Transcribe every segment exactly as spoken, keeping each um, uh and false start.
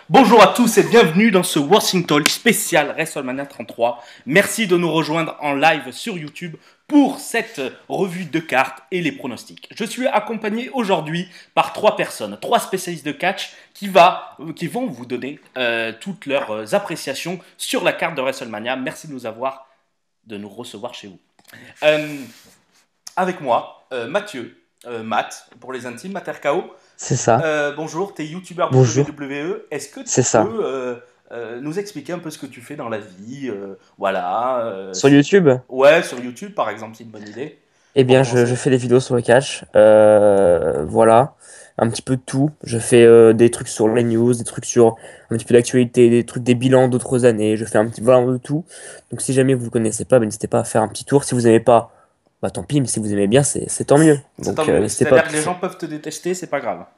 Bonjour à tous et bienvenue dans ce Wrestling Talk spécial WrestleMania trente-trois. Merci de nous rejoindre en live sur YouTube pour cette revue de cartes et les pronostics. Je suis accompagné aujourd'hui par trois personnes, trois spécialistes de catch qui, va, qui vont vous donner euh, toutes leurs appréciations sur la carte de WrestleMania. Merci de nous avoir, de nous recevoir chez vous. Euh, avec moi, euh, Mathieu, euh, Matt pour les intimes, Matt R K O. C'est ça. Euh, bonjour, tu es youtubeur Bonjour. W W E. Est-ce que tu C'est ça. peux euh, euh, nous expliquer un peu ce que tu fais dans la vie euh, Voilà. euh, Sur si- YouTube, Ouais, sur YouTube par exemple, c'est une bonne idée eh pour bien, je, je commencer. fais des vidéos sur le catch. Euh, voilà. Un petit peu de tout. Je fais euh, des trucs sur les news, des trucs sur un petit peu d'actualité, des trucs des bilans d'autres années. Je fais un petit peu de tout. Donc, si jamais vous ne connaissez pas, ben, n'hésitez pas à faire un petit tour. Si vous n'aimez pas, bah tant pis. Mais si vous aimez bien, c'est c'est tant mieux. C'est tant Donc, euh, mieux. n'hésitez pas à C'est-à-dire que tout les faire. gens peuvent te détester, c'est pas grave.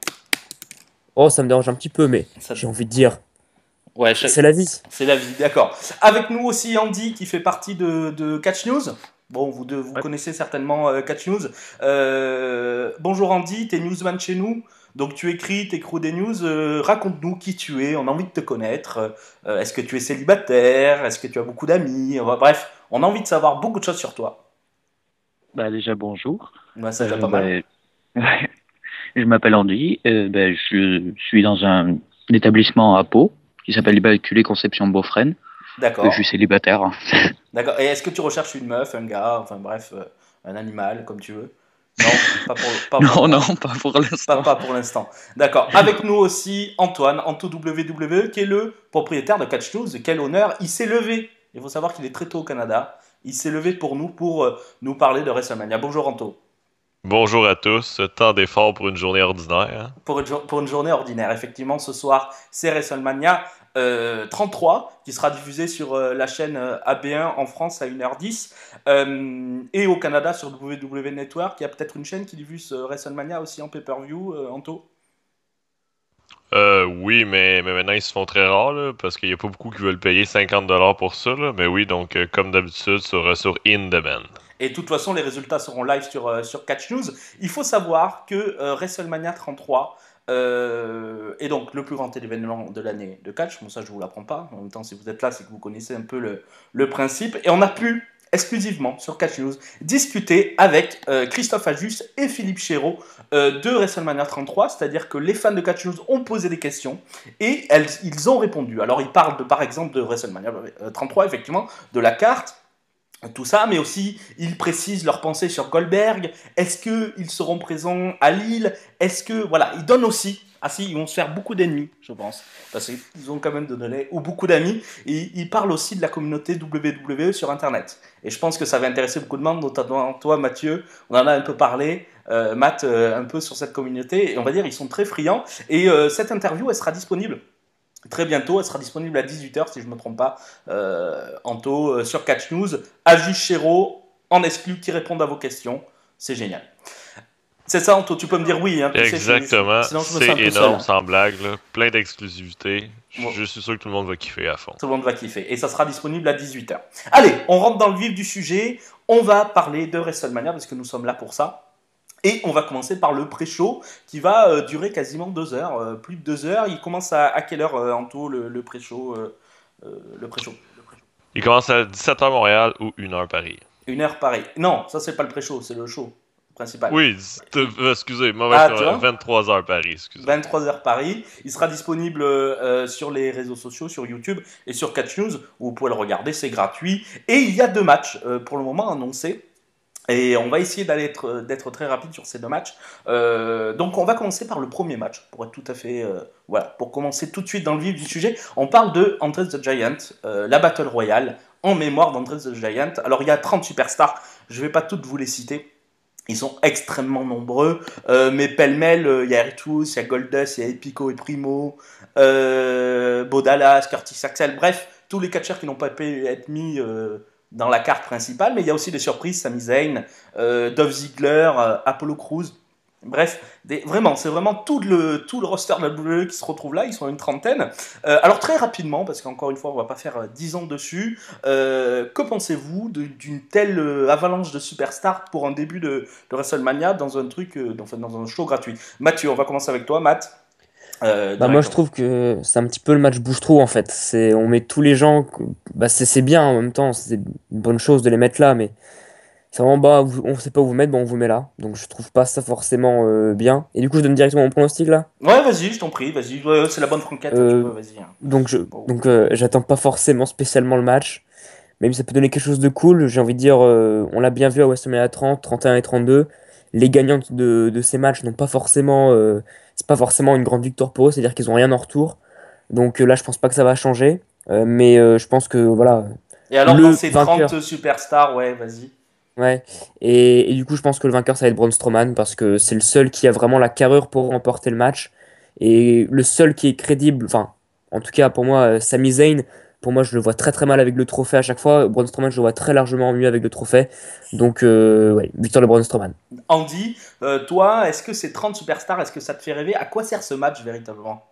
Oh, ça me dérange un petit peu, mais Ça- j'ai envie de dire, Ouais, je- c'est la vie. c'est la vie, d'accord. Avec nous aussi Andy qui fait partie de, de Catch News. Bon, vous, deux, vous Ouais. connaissez certainement euh, Catch News. Euh, bonjour Andy, tu es newsman chez nous. Donc tu écris, tu écris des news. Euh, raconte-nous qui tu es, on a envie de te connaître. Euh, est-ce que tu es célibataire? Est-ce que tu as beaucoup d'amis? Enfin, bref, on a envie de savoir beaucoup de choses sur toi. Bah déjà bonjour. Ouais, c'est déjà Euh, pas mal. bah, je m'appelle Andy. Euh, bah, je suis dans un établissement à Pau qui s'appelle Immaculée Conception Beaufresne. Euh, je suis D'accord. célibataire. hein. D'accord. Et est-ce que tu recherches une meuf, un gars, enfin bref, euh, un animal, comme tu veux? Non, pas pour, pas pour le Non, non, moment. pas pour Pas, l'instant. pas pour l'instant. D'accord. Avec nous aussi Antoine, Anto W W E, qui est le propriétaire de Catch News. Quel honneur. Il s'est levé. Il faut savoir qu'il est très tôt au Canada. Il s'est levé pour nous, pour euh, nous parler de WrestleMania. Bonjour Anto. Bonjour à tous, tant d'efforts pour une journée ordinaire. hein. Pour une, jour- pour une journée ordinaire, effectivement, ce soir, c'est WrestleMania euh, trente-trois, qui sera diffusé sur euh, la chaîne euh, A B un en France à une heure dix, euh, et au Canada sur W W E Network. Il y a peut-être une chaîne qui diffuse euh, WrestleMania aussi en pay-per-view, euh, Anto. Euh, oui, mais, mais maintenant ils se font très rares, là, parce qu'il n'y a pas beaucoup qui veulent payer cinquante dollars pour ça, là. Mais oui, donc euh, comme d'habitude sur, euh, sur In Demand. Et de toute façon, les résultats seront live sur, euh, sur Catch News. Il faut savoir que euh, WrestleMania trente-trois euh, est donc le plus grand événement de l'année de catch. Bon, ça, je ne vous l'apprends pas. En même temps, si vous êtes là, c'est que vous connaissez un peu le, le principe. Et on a pu, exclusivement sur Catch News, discuter avec euh, Christophe Ajus et Philippe Chéreau euh, de WrestleMania trente-trois. C'est-à-dire que les fans de Catch News ont posé des questions et elles, ils ont répondu. Alors, ils parlent de, par exemple de WrestleMania trente-trois, effectivement, de la carte, tout ça, mais aussi ils précisent leurs pensées sur Goldberg. Est-ce qu'ils seront présents à Lille? Est-ce que, voilà, ils donnent aussi, ah si, ils vont se faire beaucoup d'ennemis, je pense, parce qu'ils ont quand même donné, ou beaucoup d'amis, et ils parlent aussi de la communauté W W E sur Internet. Et je pense que ça va intéresser beaucoup de monde, notamment toi, Mathieu, on en a un peu parlé, euh, Matt, euh, un peu sur cette communauté, et on va dire, ils sont très friands, et euh, cette interview, elle sera disponible très bientôt. Elle sera disponible à dix-huit heures, si je ne me trompe pas, euh, Anto, euh, sur Catch News. Agis Chéreau, en exclu, qui répondent à vos questions. C'est génial. C'est ça, Anto, tu peux me dire oui, hein, tu sais, c'est- c'est- Exactement, sinon je me sens c'est un peu seul. énorme, hein. sans blague, là. Plein d'exclusivités. Bon, Je suis sûr que tout le monde va kiffer à fond. tout le monde va kiffer. Et ça sera disponible à dix-huit heures. Allez, on rentre dans le vif du sujet. On va parler de WrestleMania, parce que nous sommes là pour ça. Et on va commencer par le pré-show qui va euh, durer quasiment deux heures, euh, plus de deux heures. Il commence à, à quelle heure, euh, Anto, le, le pré-show euh, euh, le pré-show Il commence à dix-sept heures Montréal ou une heure Paris. Une heure pareil. Non, ça c'est pas le pré-show, c'est le show principal. Oui, c'est- euh, excusez, mauvaise Ah, tu vois vingt-trois heures Paris, excusez. vingt-trois heures Paris. Il sera disponible euh, sur les réseaux sociaux, sur YouTube et sur Catch News, où vous pouvez le regarder, c'est gratuit. Et il y a deux matchs euh, pour le moment annoncés. Et on va essayer d'aller être- d'être très rapide sur ces deux matchs. Euh, donc on va commencer par le premier match, pour être tout à fait... euh, voilà, pour commencer tout de suite dans le vif du sujet. On parle de Andre the Giant, euh, la Battle Royale, en mémoire d'Andre the Giant. Alors il y a trente superstars, je ne vais pas toutes vous les citer. Ils sont extrêmement nombreux, euh, mais pêle-mêle, euh, il y a Ertus, il y a Goldust, il y a Epico et Primo, euh, Bo Dallas, Curtis Axel, bref, tous les catcheurs qui n'ont pas pu être mis euh, dans la carte principale, mais il y a aussi des surprises, Sami Zayn, euh, Dolph Ziggler, euh, Apollo Crews, bref, des, vraiment, c'est vraiment tout le, tout le roster de la W W E qui se retrouve là, ils sont une trentaine. Euh, alors très rapidement, parce qu'encore une fois, on ne va pas faire euh, dix ans dessus, euh, que pensez-vous de- d'une telle euh, avalanche de superstars pour un début de, de WrestleMania dans un truc, euh, dans, enfin, dans un show gratuit? Mathieu, on va commencer avec toi, Matt. euh, Bah moi je directement. trouve que c'est un petit peu le match bouche-trou en fait. C'est on met tous les gens, que- bah c'est c'est bien en même temps, c'est une bonne chose de les mettre là, mais c'est vraiment bah vous- on sait pas où vous mettre, bon on vous met là. Donc je trouve pas ça forcément euh, bien. Et du coup je donne directement mon pronostic là. Ouais, vas-y, je t'en prie, vas-y. Ouais, c'est la bonne franquette, hein, tu Euh, peux, vas-y. Hein. donc je Bon. donc euh, j'attends pas forcément spécialement le match, même si ça peut donner quelque chose de cool. J'ai envie de dire, euh, on l'a bien vu à WrestleMania trente, trente et un et trente-deux. Les gagnants de, de ces matchs n'ont pas forcément, euh, c'est pas forcément une grande victoire pour eux, c'est-à-dire qu'ils ont rien en retour. Donc euh, là, je pense pas que ça va changer. Euh, mais euh, je pense que voilà, Et alors, dans le ces trente vainqueur, superstars, ouais, vas-y. ouais. Et, et du coup, je pense que le vainqueur, ça va être Braun Strowman parce que c'est le seul qui a vraiment la carrure pour remporter le match. Et le seul qui est crédible, enfin, en tout cas pour moi, euh, Sami Zayn, pour moi, je le vois très très mal avec le trophée à chaque fois. Braun Strowman, je le vois très largement mieux avec le trophée. Donc, euh, ouais, victoire de Braun Strowman. Andy, euh, toi, est-ce que ces trente superstars, est-ce que ça te fait rêver? À quoi sert ce match véritablement?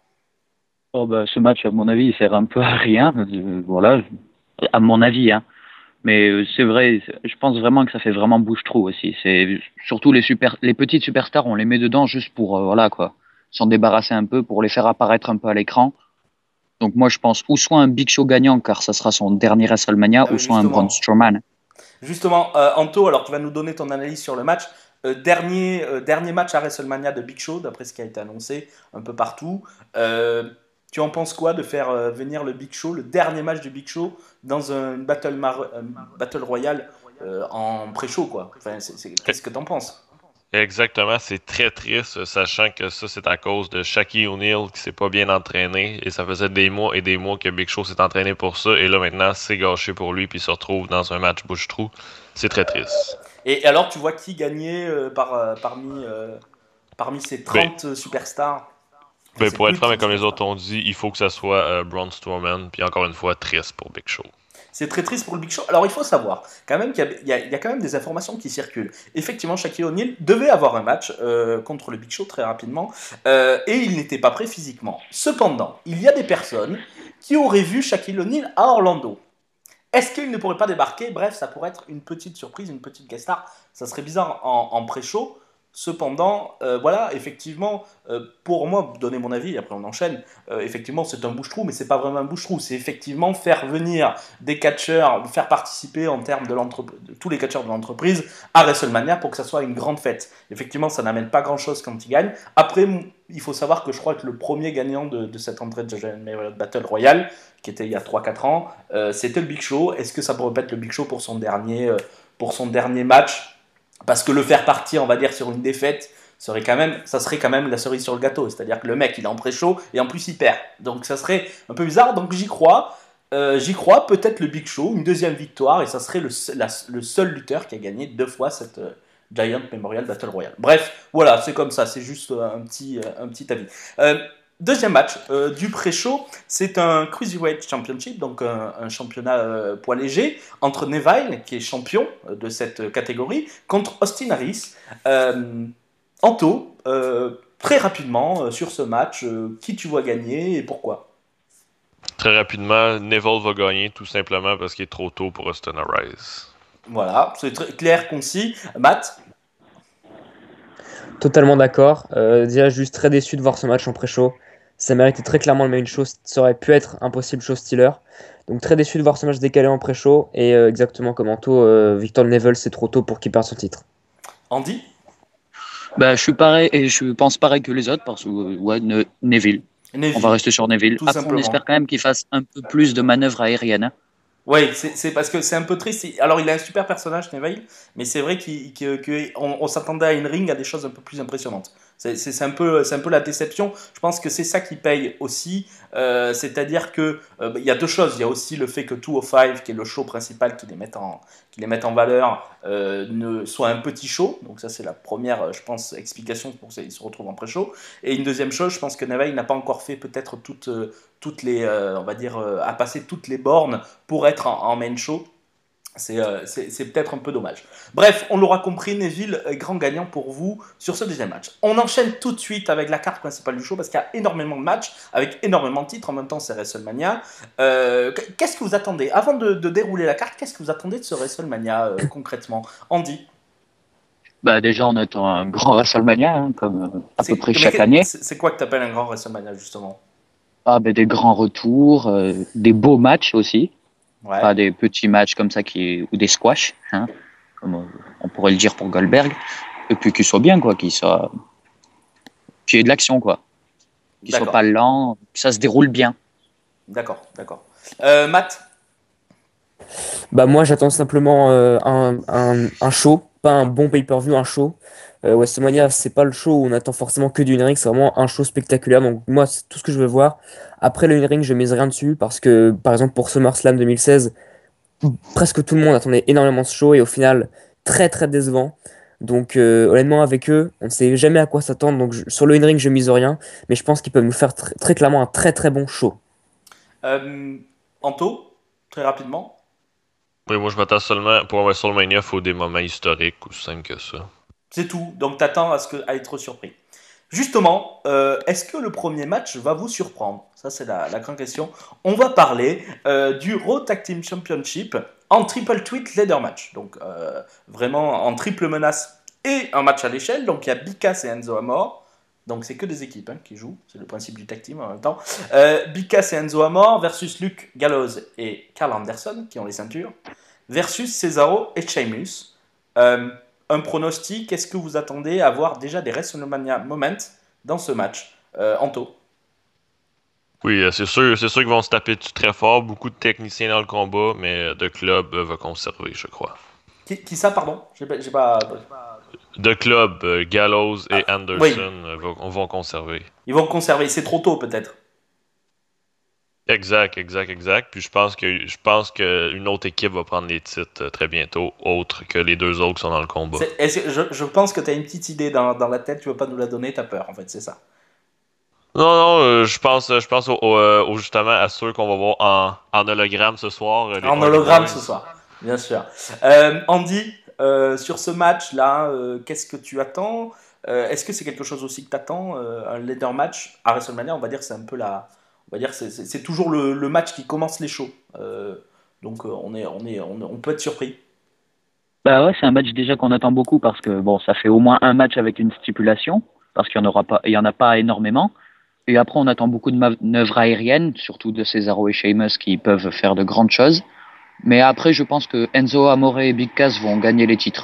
Oh, bah, ce match, à mon avis, il sert un peu à rien. Euh, voilà, à mon avis, hein. Mais euh, c'est vrai, c'est- je pense vraiment que ça fait vraiment bouche-trou aussi. C'est surtout les super, les petites superstars, on les met dedans juste pour euh, voilà quoi, s'en débarrasser un peu, pour les faire apparaître un peu à l'écran. Donc moi, je pense ou soit un Big Show gagnant, car ça sera son dernier WrestleMania, Ah ou oui, soit un Braun justement. Strowman. Justement, euh, Anto, alors tu vas nous donner ton analyse sur le match. Euh, dernier, euh, dernier match à WrestleMania de Big Show, d'après ce qui a été annoncé un peu partout. Euh, tu en penses quoi de faire euh, venir le Big Show, le dernier match du Big Show, dans un battle, mar- euh, battle royale euh, en pré-show, quoi? Enfin, c'est- c'est- qu'est-ce que t'en penses? Exactement, c'est très triste, sachant que ça, c'est à cause de Shaquille O'Neal qui s'est pas bien entraîné. Et ça faisait des mois et des mois que Big Show s'est entraîné pour ça. Et là, maintenant, c'est gâché pour lui, puis il se retrouve dans un match bouche-trou. C'est très triste. Et alors, tu vois qui gagnait euh, par, euh, parmi, euh, parmi ces Ben, trente superstars? Enfin, ben, c'est pour être plus de franc, mais trente comme les autres superstars. ont dit, il faut que ça soit euh, Braun Strowman. Puis encore une fois, triste pour Big Show. C'est très triste pour le Big Show. Alors il faut savoir quand même qu'il y a, il y a- il y a quand même des informations qui circulent. Effectivement, Shaquille O'Neal devait avoir un match euh, contre le Big Show très rapidement euh, et il n'était pas prêt physiquement. Cependant, il y a des personnes qui auraient vu Shaquille O'Neal à Orlando. Est-ce qu'il ne pourrait pas débarquer? Bref, ça pourrait être une petite surprise, une petite guest star. Ça serait bizarre en, en pré-show. Cependant, euh, voilà, effectivement, euh, pour moi, donner mon avis, après on enchaîne, euh, effectivement, c'est un bouche-trou, mais c'est pas vraiment un bouche-trou. C'est effectivement faire venir des catcheurs, faire participer en termes de, de tous les catcheurs de l'entreprise à WrestleMania pour que ça soit une grande fête. Effectivement, ça n'amène pas grand-chose quand ils gagnent. Après, il faut savoir que je crois que le premier gagnant de, de cette entrée de Judgment Battle Royale, qui était il y a trois quatre ans, euh, c'était le Big Show. Est-ce que ça pourrait pas être le Big Show pour son dernier, euh, pour son dernier match? Parce que le faire partir, on va dire, sur une défaite, serait quand même, ça serait quand même la cerise sur le gâteau. C'est-à-dire que le mec, il est en pré-show et en plus il perd. Donc ça serait un peu bizarre. Donc j'y crois. Euh, j'y crois. Peut-être le Big Show, une deuxième victoire et ça serait le, la, le seul lutteur qui a gagné deux fois cette euh, Giant Memorial Battle Royale. Bref, voilà, c'est comme ça. C'est juste euh, un petit, euh, un petit avis. Euh, Deuxième match euh, du pré-show, c'est un Cruiserweight Championship, donc un, un championnat euh, poids léger, entre Neville, qui est champion euh, de cette catégorie, contre Austin Harris. Euh, Anto, euh, très rapidement euh, sur ce match, euh, qui tu vois gagner et pourquoi? Très rapidement, Neville va gagner tout simplement parce qu'il est trop tôt pour Austin Aries. Voilà, c'est très clair, concis. Matt? Totalement d'accord. Euh, déjà, juste très déçu de voir ce match en pré-show. Ça méritait très clairement le main show. Ça aurait pu être un possible show stealer. Donc très déçu de voir ce match décalé en pré-show. Et euh, exactement comme Anto, euh, Victor Neville, c'est trop tôt pour qu'il perde son titre. Andy? Bah, je suis pareil et je pense pareil que les autres parce que euh, ouais, Ne- Neville. On va Neville, rester sur Neville. tout Après, on espère simplement. quand même qu'il fasse un peu plus de manœuvres aériennes, hein. Oui, c'est c'est parce que c'est un peu triste. Alors, il a un super personnage, Neville, mais c'est vrai qu'on qu qu on, on s'attendait à une ring à des choses un peu plus impressionnantes. C'est c'est- c'est un peu, c'est un peu la déception. Je pense que c'est ça qui paye aussi. Euh, C'est-à-dire que euh, il y a deux choses. Il y a aussi le fait que deux cent cinq, qui est le show principal qui les met en, qui les met en valeur, euh, ne soit un petit show. Donc ça, c'est la première, euh, je pense, explication pour ça il se retrouve en pré-show. Et une deuxième chose, je pense que Neville n'a pas encore fait peut-être toutes, euh, toutes les, euh, on va dire, euh, à passer toutes les bornes pour être en, en main show. C'est euh, c'est- c'est peut-être un peu dommage. Bref, on l'aura compris, Neville est grand gagnant pour vous sur ce deuxième match. On enchaîne tout de suite avec la carte principale du show parce qu'il y a énormément de matchs avec énormément de titres. En même temps, c'est WrestleMania. Euh, qu'est-ce que vous attendez? Avant de, de dérouler la carte, qu'est-ce que vous attendez de ce WrestleMania euh, concrètement? Andy? Bah déjà, on attend un grand WrestleMania, hein, comme euh, à C'est, peu près mais chaque que- année. c'est c'est quoi que t'appelles un grand WrestleMania, justement? Ah, ben des grands retours, euh, des beaux matchs aussi, Ouais, pas des petits matchs comme ça qui ou des squash, hein, comme on on pourrait le dire pour Goldberg. Et puis qu'ils soient bien, quoi, qu'ils soient, qu'il y ait de l'action, quoi, qu'ils soient d'accord, pas lents, que ça se déroule bien. d'accord, d'accord. Euh, Matt? Bah moi j'attends simplement euh, un, un, un show, pas un bon pay-per-view, un show. Euh, WrestleMania, c'est pas le show où on attend forcément que du in-ring, c'est vraiment un show spectaculaire. Donc moi, c'est tout ce que je veux voir. Après le in-ring, je mise rien dessus parce que par exemple pour SummerSlam deux mille seize, presque tout le monde attendait énormément ce show et au final, très très décevant. Donc euh, honnêtement avec eux, on ne sait jamais à quoi s'attendre. Donc je- sur le in-ring, je mise rien, mais je pense qu'ils peuvent nous faire tr- très clairement un très très bon show. Euh, Anto, très rapidement. Oui, moi je m'attends seulement pour un WrestleMania, il faut des moments historiques, aussi simple que ça. C'est tout, donc t'attends à, ce que, à être surpris. Justement, euh, est-ce que le premier match va vous surprendre? Ça, c'est la, la grande question. On va parler euh, du Raw Tag Team Championship en triple tweet ladder match. Donc, euh, vraiment en triple menace et un match à l'échelle. Donc, il y a Big Cass et Enzo Amore. Donc, c'est que des équipes hein, qui jouent. C'est le principe du tag team en même temps. Euh, Big Cass et Enzo Amore versus Luke Gallows et Carl Anderson qui ont les ceintures. Versus Cesaro et Sheamus. Euh, un pronostic, est-ce que vous attendez à voir déjà des WrestleMania Moments dans ce match? euh, Anto? Oui, euh, c'est sûr, c'est sûr qu'ils vont se taper dessus très fort. Beaucoup de techniciens dans le combat, mais The Club euh, va conserver, je crois. Qui, qui ça, pardon? J'ai pas, j'ai pas... The Club, euh, Gallows et Ah, oui, Anderson euh, vont, vont conserver. ils vont conserver. C'est trop tôt, peut-être. Exact, exact, exact. Puis je pense que je pense qu'une autre équipe va prendre les titres euh, très bientôt, autre que les deux autres qui sont dans le combat. C'est- est-ce que- je, je pense que tu as une petite idée dans, dans la tête, tu veux pas nous la donner, t'as peur, en fait, c'est ça. Non, non, euh, je pense, je pense au, au, euh, au- justement à ceux qu'on va voir en, en hologramme ce soir, euh, les En Hardy hologramme Boys. ce soir, bien sûr. Euh, Andy, euh, sur ce match-là, euh, qu'est-ce que tu attends? Euh, Est-ce que c'est quelque chose aussi que tu attends? Un leader match à WrestleMania, on va dire que c'est un peu la... On va dire que c'est- c'est c'est toujours le, le match qui commence les shows. Euh, donc euh, on, est, on, est, on, on peut être surpris. Bah ouais, c'est un match déjà qu'on attend beaucoup parce que bon, ça fait au moins un match avec une stipulation, parce qu'il y en aura pas, il y en a pas énormément. Et après, on attend beaucoup de manœuvres aériennes, surtout de Cesaro et Sheamus qui peuvent faire de grandes choses. Mais après, je pense que Enzo Amore et Big Cass vont gagner les titres,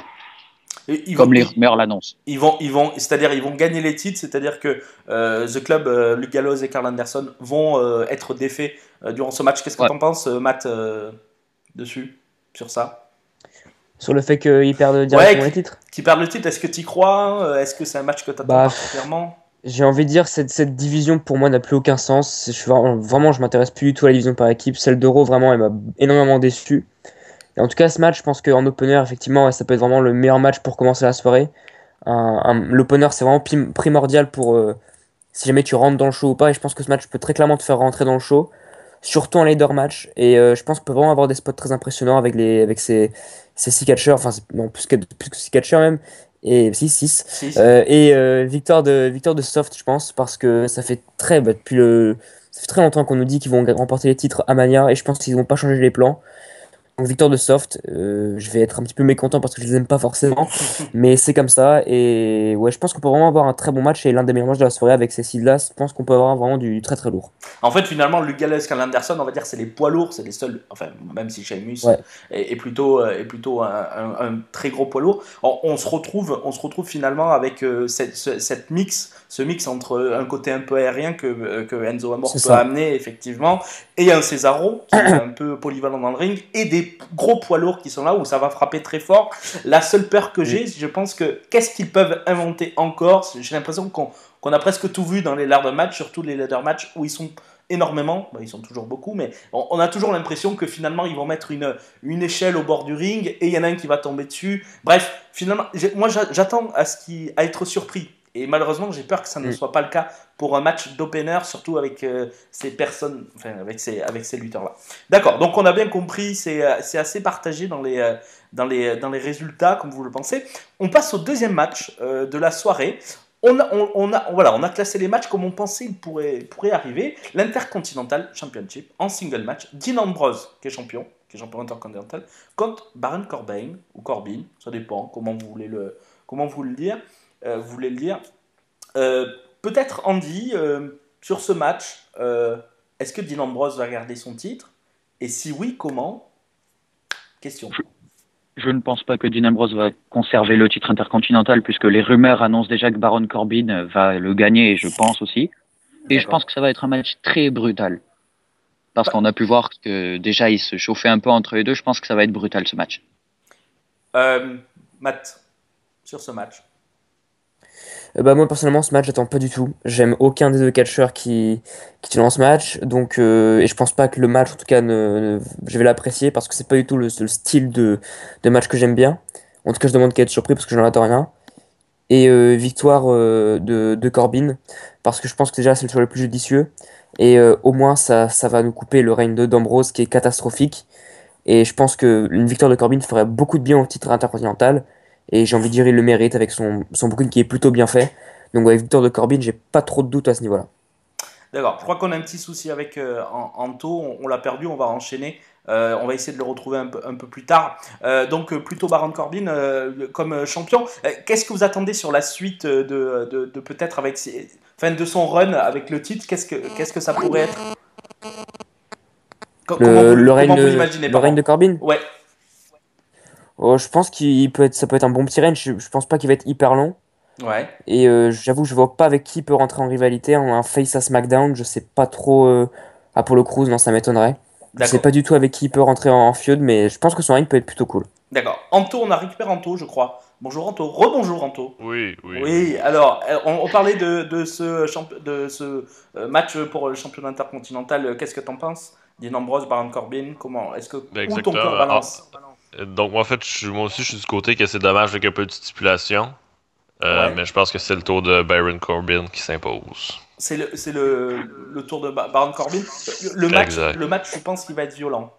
Et ils vont, comme les ils, rumeurs l'annoncent. ils vont, ils vont, c'est-à-dire ils vont gagner les titres, c'est-à-dire que euh, The Club, euh, Luke Gallows et Carl Anderson vont euh, être défaits euh, durant ce match. Qu'est-ce que Ouais. tu en penses, euh, Matt, euh, dessus, sur ça? Sur le fait qu'ils perdent Ouais, directement les qui, titres. qui perd le titre, est-ce que tu y crois? Euh, Est-ce que c'est un match que tu attends Bah, particulièrement? j'ai envie de dire que cette, cette division pour moi n'a plus aucun sens. Je suis vraiment, vraiment, je m'intéresse plus du tout à la division par équipe. Celle d'Euro, vraiment, elle m'a énormément déçu. Et en tout cas, ce match, je pense qu'en opener, effectivement, ça peut être vraiment le meilleur match pour commencer la soirée. Un, un- l'opener, c'est vraiment prim- primordial pour euh, si jamais tu rentres dans le show ou pas. Et je pense que ce match peut très clairement te faire rentrer dans le show, surtout en leader match. Et euh, je pense qu'on peut vraiment avoir des spots très impressionnants avec, les, avec ces, ces six catcheurs, enfin, c'est- non, plus que, plus que six catcheurs même. Et six six Si. Euh, et euh, victoire de, victoire de Soft, je pense, parce que ça fait très, bah, depuis le, ça fait très longtemps qu'on nous dit qu'ils vont remporter les titres à Mania, et je pense qu'ils vont pas changer les plans. Donc victoire de Soft, euh, je vais être un petit peu mécontent parce que je les aime pas forcément, mais c'est comme ça. Et ouais, je pense qu'on peut vraiment avoir un très bon match et l'un des meilleurs matchs de la soirée avec ces six-là. Je pense qu'on peut avoir vraiment du très très lourd. En fait, finalement, Luke Gallows et Carl Anderson, on va dire, c'est les poids lourds, c'est les seuls. Enfin, même si Sheamus Ouais. est, est plutôt, euh, est plutôt un, un- un très gros poids lourd, on, on se retrouve, on se retrouve finalement avec euh, cette, ce- cette mix, ce mix entre un côté un peu aérien que, euh, que Enzo Amore peut C'est ça. amener effectivement, et un Cesaro qui est un peu polyvalent dans le ring, et des gros poids lourds qui sont là où ça va frapper très fort. La seule peur que j'ai, je pense que qu'est-ce qu'ils peuvent inventer encore? J'ai l'impression qu'on qu'on a presque tout vu dans les ladder matchs, surtout les ladder matchs où ils sont énormément, bah, ils sont toujours beaucoup, mais on, on a toujours l'impression que finalement ils vont mettre une, une échelle au bord du ring et il y en a un qui va tomber dessus. Bref, finalement, j'ai- moi j'a- j'attends à, ce qui, à être surpris. Et malheureusement, j'ai peur que ça ne Mm. soit pas le cas pour un match d'opener, surtout avec euh, ces personnes, enfin avec ces, avec ces lutteurs-là. D'accord, donc on a bien compris, c'est euh, c'est assez partagé dans les, euh, dans, les, dans les résultats, comme vous le pensez. On passe au deuxième match euh, de la soirée. On a, on, on a, voilà, on a classé les matchs comme on pensait qu'ils pourraient, pourraient arriver. L'Intercontinental Championship en single match. Dean Ambrose, qui est champion, qui est champion intercontinental, contre Baron Corbin, ou Corbin, ça dépend comment vous voulez le, comment vous le dire, euh, vous voulez le dire. Euh, peut-être Andy, euh, sur ce match, euh, est-ce que Dean Ambrose va garder son titre? Et si oui, comment? Question. Je, je ne pense pas que Dean Ambrose va conserver le titre intercontinental puisque les rumeurs annoncent déjà que Baron Corbin va le gagner, je pense aussi. Et D'accord. je pense que ça va être un match très brutal. Parce Bah. qu'on a pu voir que déjà ils se chauffaient un peu entre les deux. Je pense que ça va être brutal ce match. Euh, Matt, sur ce match. Euh, bah, moi, personnellement, ce match, j'attends pas du tout. J'aime aucun des deux catcheurs qui, qui tient dans ce match. Donc, euh, et je pense pas que le match, en tout cas, ne, ne- je vais l'apprécier parce que c'est pas du tout le, le style de, de match que j'aime bien. En tout cas, je demande qu'à être surpris parce que j'en attends rien. Et euh, victoire euh, de, de Corbin parce que je pense que déjà, c'est le choix le plus judicieux. Et euh, au moins, ça, ça va nous couper le règne de d'Ambrose qui est catastrophique. Et je pense qu'une victoire de Corbin ferait beaucoup de bien au titre intercontinental. Et j'ai envie de dire, il le mérite avec son, son booking qui est plutôt bien fait. Donc, avec victoire de Corbin, j'ai pas trop de doutes à ce niveau-là. D'accord, je crois qu'on a un petit souci avec euh, An- Anto, on, on l'a perdu, on va enchaîner. Euh, on va essayer de le retrouver un peu, un peu plus tard. Euh, donc euh, plutôt Baron Corbin euh, comme euh, champion. Euh, Qu'est-ce que vous attendez sur la suite de, de, de peut-être avec ses- enfin, de son run avec le titre? Qu'est-ce que, qu'est-ce que ça pourrait être? Co- Comment Le, vous, le règne comment vous de, l'imaginez, le règne pardon? de Corbin, Ouais, oh, je pense qu'il peut être, ça peut être un bon petit règne. Je, je pense pas qu'il va être hyper long. ouais, Et euh, j'avoue, je vois pas avec qui il peut rentrer en rivalité. Un un face à SmackDown, je sais pas trop. Euh, Apollo Crews, non, ça m'étonnerait. Je sais d'accord. pas du tout avec qui il peut rentrer en, en feud, mais je pense que son règne peut être plutôt cool. D'accord. Anto, on a récupéré Anto, je crois. Bonjour Anto, rebonjour Anto. Oui, oui, oui. Oui, alors, euh, on, on parlait de, de ce, champ- de ce euh, match pour le championnat intercontinental. Euh, Qu'est-ce que t'en penses? Dean Ambrose, Baron Corbin, comment? Est-ce que Ben où ton cœur exactement. Ah, balance? ah, donc, moi, en fait, je suis- moi aussi, je suis du côté que c'est dommage avec un peu de stipulation. Euh, Ouais, mais je pense que c'est le tour de Baron Corbin qui s'impose. c'est le, c'est le, le tour de Ba- Baron Corbin. Le, le match, Exact. le match, je pense qu'il va être violent.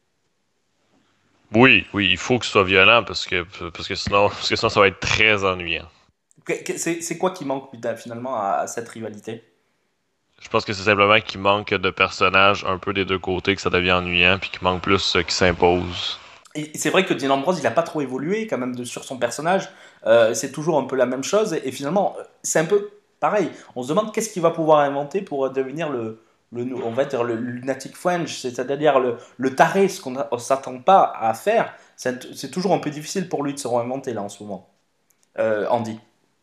Oui, oui, il faut que ce soit violent parce que, parce que sinon, parce que sinon ça va être très ennuyant. Que- que- C'est c'est quoi qui manque putain, finalement à, à cette rivalité? Je pense que c'est simplement qu'il manque de personnages un peu des deux côtés, que ça devient ennuyant, puis qu'il manque plus ce qui s'impose. Et c'est vrai que Dean Ambrose, il a pas trop évolué quand même de, sur son personnage. Euh, c'est toujours un peu la même chose. Et, et finalement, euh, c'est un peu pareil. On se demande qu'est-ce qu'il va pouvoir inventer pour euh, devenir le, le nou- on va dire le lunatic French, c'est-à-dire le, le taré, ce qu'on ne s'attend pas à faire. C'est c'est toujours un peu difficile pour lui de se réinventer là en ce moment. Euh, Andy.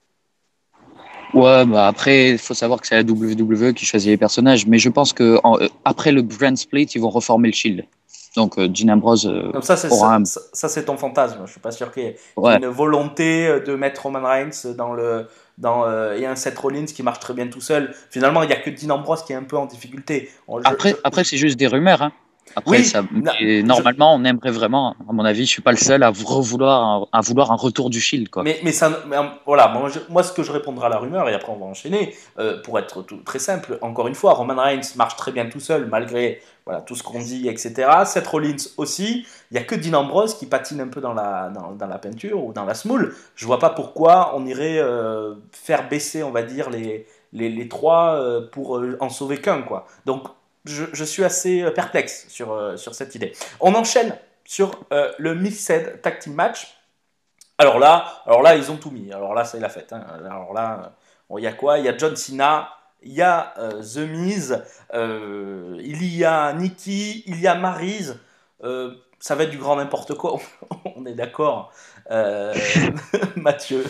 Ouais, bah après, il faut savoir que c'est la W W E qui choisit les personnages. Mais je pense que en- euh, après le brand split, ils vont reformer le Shield. Donc, euh, Dean Ambrose euh, Donc ça, c'est ça, aura un. ça, c'est ton fantasme. Je suis pas sûr qu'il y, ait qu'il y ait Ouais. une volonté euh, de mettre Roman Reigns dans le dans euh, et un Seth Rollins qui marche très bien tout seul. Finalement, il y a que Dean Ambrose qui est un peu en difficulté. On- je- je- Après, après c'est juste des rumeurs. Hein. Après, oui, ça. na- Mais je- normalement, on aimerait vraiment. À mon avis, je suis pas le seul à vouloir un, à vouloir un retour du Shield, quoi. mais mais ça, mais, euh, voilà. Moi, je- moi, ce que je répondrai à la rumeur et après on va enchaîner. Euh, pour être tout- très simple, encore une fois, Roman Reigns marche très bien tout seul malgré voilà tout ce qu'on dit, et cetera. Seth Rollins aussi. Il y a que Dean Ambrose qui patine un peu dans la dans, dans la peinture ou dans la smoule. Je vois pas pourquoi on irait euh, faire baisser, on va dire les les, les trois euh, pour euh, en sauver qu'un quoi. Donc je, je suis assez euh, perplexe sur euh, sur cette idée. On enchaîne sur euh, le Mixed Tag Team Match. Alors là, alors là, ils ont tout mis. Alors là, c'est la fête. Hein. Alors là, bon, il y a quoi? Il y a John Cena, il y a euh, The Miz, euh, il y a Nikki, il y a Maryse. Euh, ça va être du grand n'importe quoi. On est d'accord, euh, Mathieu.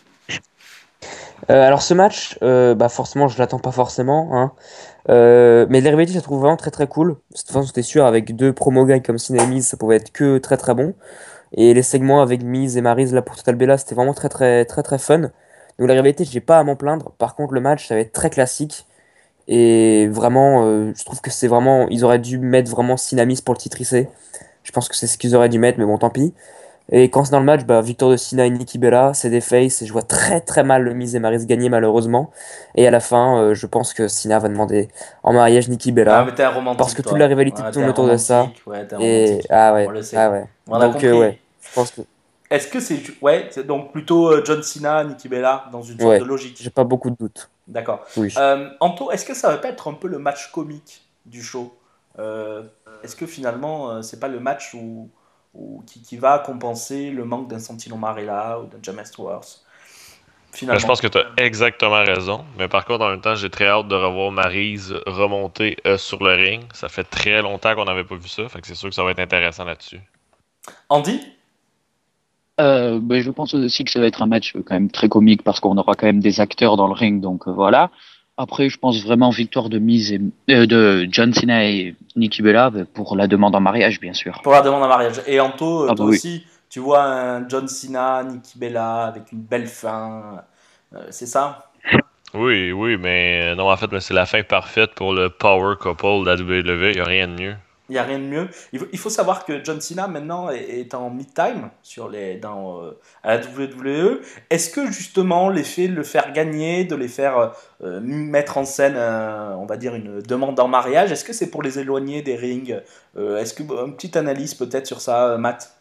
Euh, alors ce match, euh, bah forcément, je l'attends pas forcément, hein. Euh, mais les rivalités, je la trouve vraiment très très cool. De toute façon, c'était sûr, avec deux promo guys comme Cena et Miz, ça pouvait être que très très bon. Et les segments avec Miz et Maryse là pour Total Bella, c'était vraiment très très très très fun. Donc la rivalité, j'ai pas à m'en plaindre. Par contre, le match, ça va être très classique. Et vraiment, euh, je trouve que c'est vraiment. Ils auraient dû mettre vraiment Cena Miz pour le titrisser. Je pense que c'est ce qu'ils auraient dû mettre, mais bon, tant pis. Et quand c'est dans le match, bah, victoire de Cena et Nikki Bella, c'est des faces. Et je vois très très mal le Miz et Maryse gagner, malheureusement. Et à la fin, euh, je pense que Cena va demander en mariage Nikki Ah, Bella. mais t'es un Parce romantique, que toute la toi. rivalité Ouais, t'es tourne un autour de ça. romantique. Ouais, t'es un Et romantique. ah On ouais, le sait. ah ouais. On a Donc euh, compris. ouais, je pense que Est-ce que c'est. Ouais, c'est donc plutôt euh, John Cena, Nikki Bella, dans une sorte de ouais, j'ai logique. pas beaucoup de doutes. D'accord. Oui. Euh, Anto, est-ce que ça va pas être un peu le match comique du show? Euh, Est-ce que finalement, euh, c'est pas le match où, où- qui, qui va compenser le manque d'un Santino Marella ou d'un James Stewart? finalement. Je pense que tu as exactement raison. Mais par contre, en même temps, j'ai très hâte de revoir Maryse remonter euh, sur le ring. Ça fait très longtemps qu'on n'avait pas vu ça. Fait que c'est sûr que ça va être intéressant là-dessus. Andy? Euh, ben, je pense aussi que ça va être un match euh, quand même très comique parce qu'on aura quand même des acteurs dans le ring, donc euh, voilà. Après, je pense vraiment victoire de Miz et euh, de John Cena et Nikki Bella ben, pour la demande en mariage, bien sûr. Pour la demande en mariage. Et Anto, Ah toi bah oui. aussi, tu vois un John Cena, Nikki Bella avec une belle fin. Euh, c'est ça? Oui, oui, mais euh, non, en fait, mais c'est la fin parfaite pour le power couple de la W W E. Il n'y a rien de mieux. Il n'y a rien de mieux. Il faut, il faut savoir que John Cena maintenant est, est en mid-time sur les, dans, euh, à la W W E. Est-ce que justement l'effet de le faire gagner, de les faire euh, mettre en scène, euh, on va dire, une demande en mariage, est-ce que c'est pour les éloigner des rings? Euh, Est-ce que une petite analyse peut-être sur ça, euh, Matt?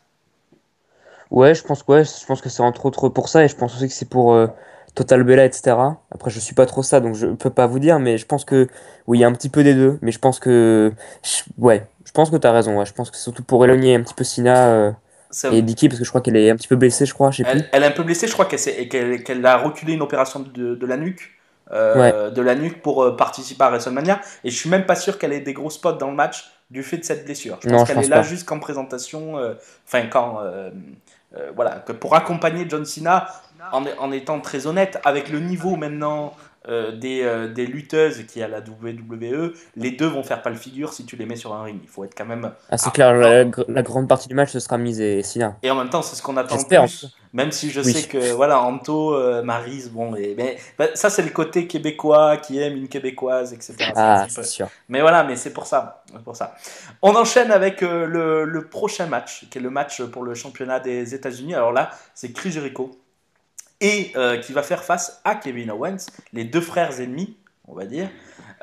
Ouais, je pense que ouais, je pense que c'est entre autres pour ça et je pense aussi que c'est pour euh, Total Bella, et cetera. Après, je suis pas trop ça, donc je peux pas vous dire, mais je pense que oui, il y a un petit peu des deux, mais je pense que je- ouais, je pense que t'as raison. Ouais, je pense que c'est surtout pour éloigner un petit peu Sina euh, Ça- et Dicky parce que je crois qu'elle est un petit peu blessée, je crois, je sais plus. Elle, elle est un peu blessée, je crois qu'elle s'est- qu'elle qu'elle a reculé une opération de, de la nuque, Ouais, euh, de la nuque pour euh, participer à WrestleMania. Et je suis même pas sûr qu'elle ait des gros spots dans le match du fait de cette blessure. Je pense non, je qu'elle est pense là pas. juste qu'en présentation, euh, enfin quand, euh, euh, voilà, que pour accompagner John Cena, en, en étant très honnête, avec le niveau maintenant euh, des, euh, des lutteuses qui est à la W W E, les deux vont faire pas le figure si tu les mets sur un ring. Il faut être quand même. Ah, c'est Ah, clair, la, la grande partie du match ce sera Miz et Sina. et en même temps, c'est ce qu'on attend le J'espère en tout cas. plus. Même si je sais Oui. que, voilà, Anto, euh, Maryse, bon, et, mais, bah, ça, c'est le côté québécois qui aime une québécoise, et cetera. C'est un Ah, petit c'est peu- sûr. Mais voilà, mais c'est pour ça. c'est pour ça. On enchaîne avec euh, le, le prochain match, qui est le match pour le championnat des États-Unis. Alors là, c'est Chris Jericho, et euh, qui va faire face à Kevin Owens, les deux frères ennemis, on va dire,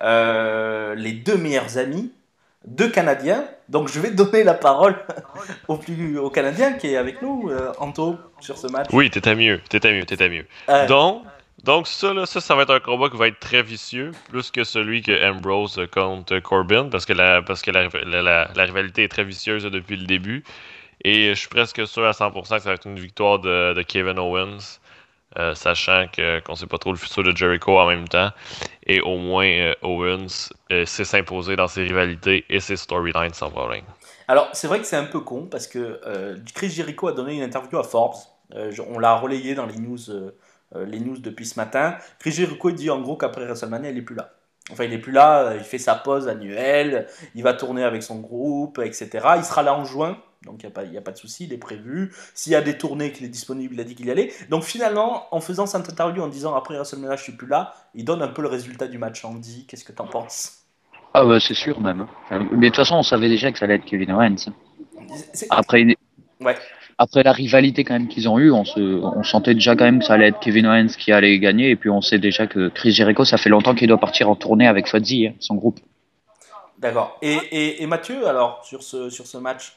euh, les deux meilleurs amis, deux Canadiens. Donc je vais donner la parole au, plus, au Canadien qui est avec nous, euh, Anto, sur ce match. Oui, t'étais mieux, t'étais mieux, t'étais mieux. Euh, Donc, donc ça, là, ça, ça va être un combat qui va être très vicieux, plus que celui que Ambrose contre Corbin, parce que la, parce que la, la, la- la rivalité est très vicieuse là, depuis le début. Et je suis presque sûr à cent pour cent que ça va être une victoire de, de Kevin Owens, euh, sachant que, qu'on sait pas trop le futur de Jericho en même temps. Et au moins, euh, Owens euh, sait s'imposer dans ses rivalités et ses storylines sans problème. alors c'est vrai que c'est un peu con parce que euh, Chris Jericho a donné une interview à Forbes. Euh, je- on l'a relayé dans les news, euh, euh, les news depuis ce matin. Chris Jericho dit en gros qu'après WrestleMania, il est plus là. Enfin, il est plus là, euh, il fait sa pause annuelle, il va tourner avec son groupe, et cetera. Il sera là en juin, donc il n'y a, pas- il y a pas de souci, il est prévu. S'il y a des tournées qu'il est disponible, il a dit qu'il y allait. Donc finalement, en faisant cette interview, en disant après WrestleMania, je suis plus là, il donne un peu le résultat du match. Andy, qu'est-ce que t'en penses? Ah bah c'est sûr même. Euh, Mais de toute façon, on savait déjà que ça allait être Kevin Owens. C'est- Après, une- Ouais. après la rivalité quand même qu'ils ont eue, on se, on sentait déjà quand même que ça allait être Kevin Owens qui allait gagner. Et puis on sait déjà que Chris Jericho, ça fait longtemps qu'il doit partir en tournée avec Fozzy, hein, son groupe. D'accord. Et, et, et Mathieu, alors, sur ce, sur ce match?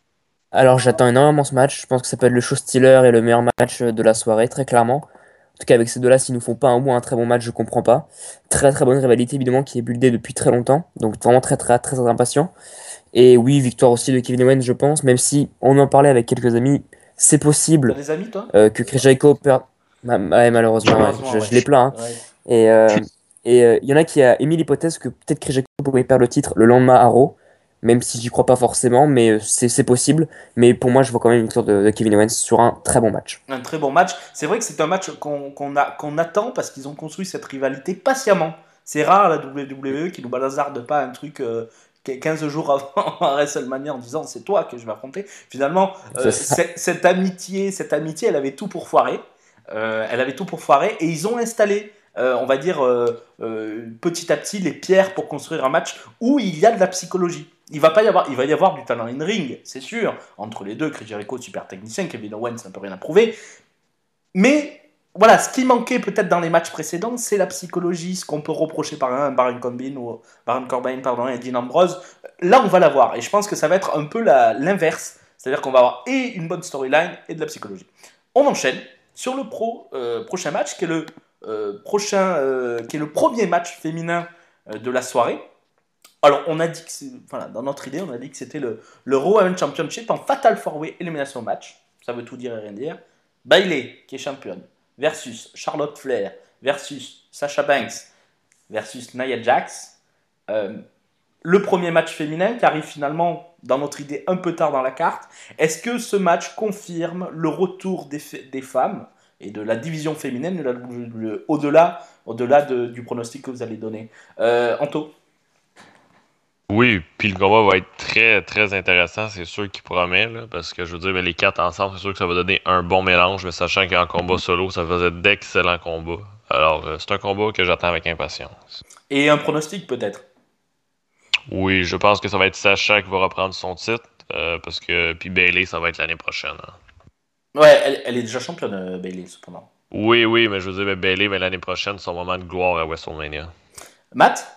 Alors j'attends énormément ce match. Je pense que ça peut être le show stealer et le meilleur match de la soirée, très clairement. En tout cas, avec ces deux-là, s'ils nous font pas un ou un très bon match, je comprends pas. Très très bonne rivalité évidemment qui est buildée depuis très longtemps. Donc vraiment très très très, très impatient. Et oui, victoire aussi de Kevin Owens, je pense. Même si on en parlait avec quelques amis, c'est T'as possible des amis, toi? euh, que Chris Jericho perde. Ma- ouais, malheureusement, ouais. Malheureusement, Je, ouais. je l'ai plein. Hein. Ouais. Et euh, et euh, il y en a qui a émis l'hypothèse que peut-être Chris Jericho pourrait perdre le titre le lendemain à Raw. Même si j'y crois pas forcément, mais euh, c'est c'est possible. Mais pour moi, je vois quand même une victoire de, de Kevin Owens sur un très bon match. Un très bon match. C'est vrai que c'est un match qu'on qu'on a, qu'on attend parce qu'ils ont construit cette rivalité patiemment. C'est rare la W W E qui nous bazarde pas un truc euh, quinze jours avant à WrestleMania en disant c'est toi que je vais affronter. Finalement, euh, C'est ça. cette, cette amitié, cette amitié, elle avait tout pour foirer. Euh, elle avait tout pour foirer et ils ont installé, euh, on va dire, euh, euh, petit à petit les pierres pour construire un match où il y a de la psychologie. Il va pas y avoir, il va y avoir du talent in ring, c'est sûr. Entre les deux, Chris Jericho, super technicien, Kevin Owens n'a peu rien à prouver. Mais voilà, ce qui manquait peut-être dans les matchs précédents, c'est la psychologie, ce qu'on peut reprocher par un Baron Corbin ou Baron Corbin, pardon, et Dean Ambrose. Là, on va l'avoir, et je pense que ça va être un peu la- l'inverse, c'est-à-dire qu'on va avoir et une bonne storyline et de la psychologie. On enchaîne sur le pro, euh, prochain match, qui est le euh, prochain, euh, qui est le premier match féminin euh, de la soirée. Alors, on a dit que c'est, voilà, dans notre idée, on a dit que c'était le, le Raw Women's Championship en Fatal four way Elimination Match. Ça veut tout dire et rien dire. Bayley, qui est championne. versus Charlotte Flair versus Sasha Banks versus Nia Jax. Euh, le premier match féminin qui arrive finalement dans notre idée un peu tard dans la carte. Est-ce que ce match confirme le retour des, des femmes et de la division féminine le, le, le, au-delà, au-delà de, du pronostic que vous allez donner? euh, Anto? Oui, puis le combat va être très, très intéressant, c'est sûr qu'il promet, là, parce que je veux dire, ben, les quatre ensemble, c'est sûr que ça va donner un bon mélange, mais sachant qu'en combat solo, ça faisait d'excellents combats. Alors, euh, c'est un combat que j'attends avec impatience. Et un pronostic peut-être? Oui, je pense que ça va être Sasha qui va reprendre son titre, euh, parce que puis Bayley, ça va être l'année prochaine. Hein. Ouais, elle, elle est déjà championne, euh, Bayley, cependant. Oui, oui, mais je veux dire, ben, Bayley, ben, l'année prochaine, son moment de gloire à WrestleMania. Matt?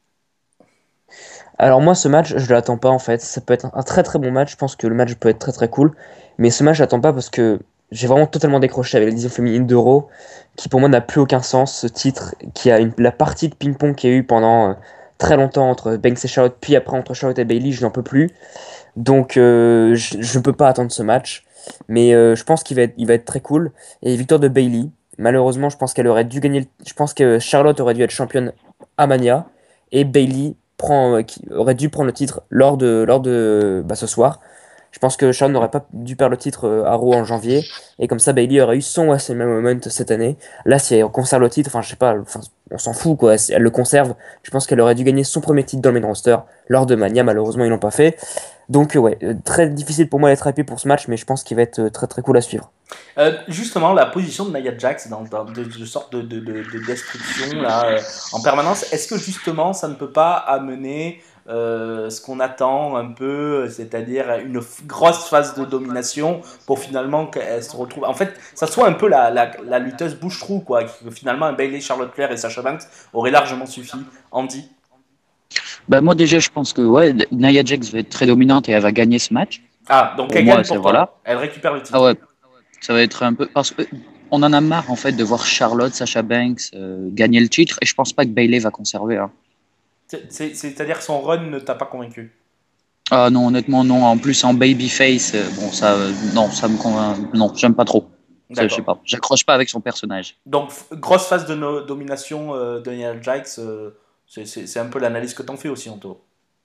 Alors moi, ce match, je l'attends pas en fait. Ça peut être un très très bon match. Je pense que le match peut être très très cool. Mais ce match, je l'attends pas parce que j'ai vraiment totalement décroché avec la division féminine d'Euro, qui pour moi n'a plus aucun sens. Ce titre, qui a une, la partie de ping-pong qu'il y a eu pendant euh, très longtemps entre Banks et Charlotte, puis après entre Charlotte et Bayley, je n'en peux plus. Donc euh, je, je ne peux pas attendre ce match. Mais euh, je pense qu'il va être, il va être très cool. Et victoire de Bayley. Malheureusement, je pense qu'elle aurait dû gagner. le- Je pense que Charlotte aurait dû être championne à Mania et Bayley prend, euh, qui aurait dû prendre le titre lors de, lors de bah, ce soir. Je pense que Charlotte n'aurait pas dû perdre le titre euh, à Raw en janvier. Et comme ça, Bayley aurait eu son WrestleMania Moment cette année. Là, si elle conserve le titre, enfin, je sais pas, enfin, on s'en fout, quoi. Si elle le conserve, je pense qu'elle aurait dû gagner son premier titre dans le main roster lors de Mania. Malheureusement, ils l'ont pas fait. Donc, euh, ouais, euh, très difficile pour moi d'être hypé pour ce match, mais je pense qu'il va être euh, très très cool à suivre. Euh, justement, la position de Nia Jax dans, dans de, de sorte de, de, de, de destruction là, euh, en permanence, est-ce que justement ça ne peut pas amener euh, ce qu'on attend un peu, c'est-à-dire une f- grosse phase de domination pour finalement qu'elle se retrouve. En fait, ça soit un peu la, la, la lutteuse bouche-trou, quoi, que finalement un Bayley, Charlotte Flair et Sasha Banks aurait largement suffi. Andy? Bah, moi, déjà, je pense que ouais, Nia Jax va être très dominante et elle va gagner ce match. Ah, donc Pour elle moi, gagne c'est pour toi. voilà. Elle récupère le titre. Ah ouais, ça va être un peu. Parce que on en a marre, en fait, de voir Charlotte, Sasha Banks euh, gagner le titre et je pense pas que Bayley va conserver. Hein. C'est- c'est- C'est-à-dire que son run ne t'a pas convaincu. Ah non, honnêtement, non. En plus, en babyface, euh, bon, ça, euh, non, ça me convainc. Non, j'aime pas trop. Ça, je sais D'accord. pas. J'accroche pas avec son personnage. Donc, f- grosse phase de no- domination euh, de Nia Jax, euh, c'est- c'est c'est un peu l'analyse que t'en fais aussi, Anto.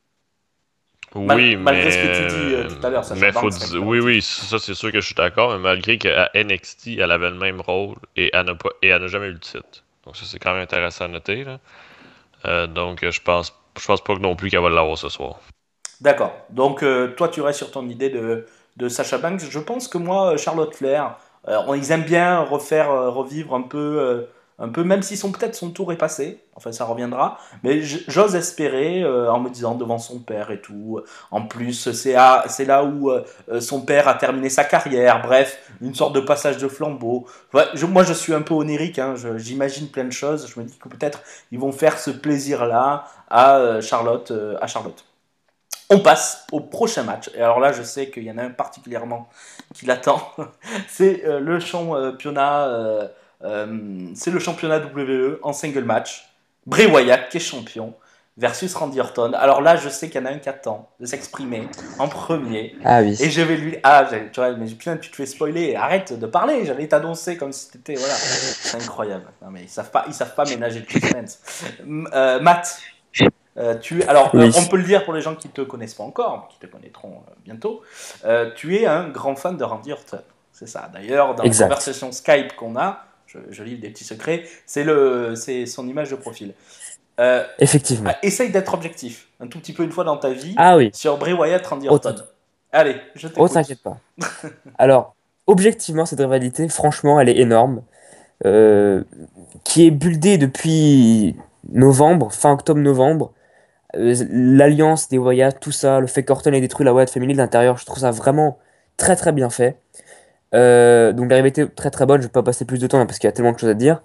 Mal- Oui, malgré mais. ce que tu dis euh, tout à l'heure, Sasha Mais faut Banks dire. récupère Oui, le titre. oui, ça, c'est sûr que je suis d'accord, mais malgré qu'à N X T, elle avait le même rôle et elle n'a pas, et elle n'a jamais eu le titre. Donc, ça, c'est quand même intéressant à noter, là. Euh, donc, je pense, je pense pas que non plus qu'elle va l'avoir ce soir. D'accord. Donc, euh, toi, tu restes sur ton idée de, de Sasha Banks. Je pense que moi, euh, Charlotte Flair, euh, on- ils aiment bien refaire, euh, revivre un peu, euh, un peu, même si son peut-être son tour est passé. Enfin, ça reviendra. Mais j- j'ose espérer, euh, en me disant devant son père et tout. En plus, c'est à- c'est là où euh, euh, son père a terminé sa carrière. Bref, une sorte de passage de flambeau. Ouais, je- moi, je suis un peu onirique. Hein, je- j'imagine plein de choses. Je me dis que peut-être ils vont faire ce plaisir-là à euh, Charlotte, euh, à Charlotte. On passe au prochain match. Et alors là, je sais qu'il y en a un particulièrement qui l'attend. C'est euh, le championnat, euh, euh, c'est le championnat W W E en single match. Bray Wyatt qui est champion versus Randy Orton. Alors là, je sais qu'il y en a un qui attend de s'exprimer en premier. Ah oui. Et je vais lui. Ah, j'ai- tu vois, mais putain, tu te fais spoiler. Arrête de parler. J'allais t'annoncer comme si c'était. Voilà. C'est incroyable. Non, mais ils savent pas, ils savent pas ménager le suspense. M- euh, Matt. Euh, tu, alors, euh, Oui. on peut le dire pour les gens qui ne te connaissent pas encore, qui te connaîtront euh, bientôt. Euh, tu es un grand fan de Randy Orton. C'est ça. D'ailleurs, dans Exact. la conversation Skype qu'on a, je, je livre des petits secrets, c'est le, c'est son image de profil. Euh, Effectivement. ah, essaye d'être objectif, un tout petit peu une fois dans ta vie, Ah oui. sur Bray Wyatt, Randy Oh, Orton. Allez, je Oh, t'écoute. t'inquiète pas. Alors, objectivement, cette rivalité, franchement, elle est énorme. Euh, qui est buildée depuis novembre, fin octobre-novembre. Euh, l'alliance des Wyatt, tout ça, le fait qu'Orton ait détruit la Wyatt Family de l'intérieur, je trouve ça vraiment très très bien fait. Euh, donc la rivalité est très très bonne, je vais pas passer plus de temps hein, parce qu'il y a tellement de choses à dire.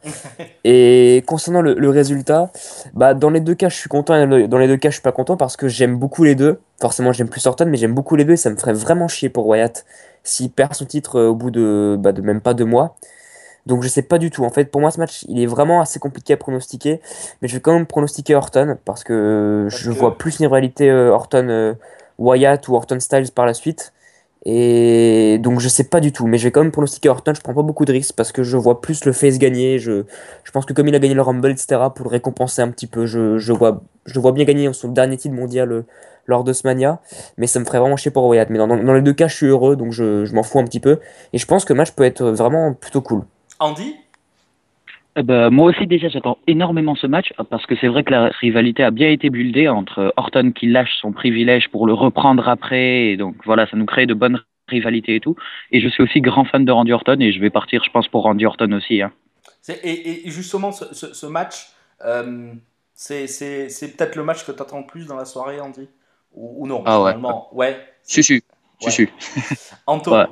Et concernant le, le résultat, bah dans les deux cas je suis content et dans les deux cas je suis pas content parce que j'aime beaucoup les deux. Forcément j'aime plus Orton mais j'aime beaucoup les deux et ça me ferait vraiment chier pour Wyatt s'il perd son titre euh, au bout de, bah, de même pas deux mois. Donc je sais pas du tout. En fait, pour moi, ce match, il est vraiment assez compliqué à pronostiquer. Mais je vais quand même pronostiquer Orton parce que Parce je que- vois plus une rivalité euh, Orton euh, Wyatt ou Orton Styles par la suite. Et donc je sais pas du tout, mais je vais quand même pronostiquer Orton. Je prends pas beaucoup de risques parce que je vois plus le face gagner. Je, je pense que comme il a gagné le Rumble, et cetera, pour le récompenser un petit peu, je, je vois, je le vois bien gagner son dernier titre mondial euh, lors de ce Mania. Mais ça me ferait vraiment chier pour Wyatt. Mais dans, dans les deux cas, je suis heureux, donc je, je m'en fous un petit peu. Et je pense que le match peut être vraiment plutôt cool. Andy? Eh ben, moi aussi déjà j'attends énormément ce match parce que c'est vrai que la rivalité a bien été buildée entre Orton qui lâche son privilège pour le reprendre après et donc voilà ça nous crée de bonnes rivalités et tout et je suis aussi grand fan de Randy Orton et je vais partir je pense pour Randy Orton aussi hein. C'est- Et, et justement, ce, ce- ce match, euh, c'est c'est- c'est peut-être le match que tu attends le plus dans la soirée, Andy? Ou, ou non, Ah ouais. finalement? Ouais. Si c'est- si si Ouais. si. Anto? Ouais.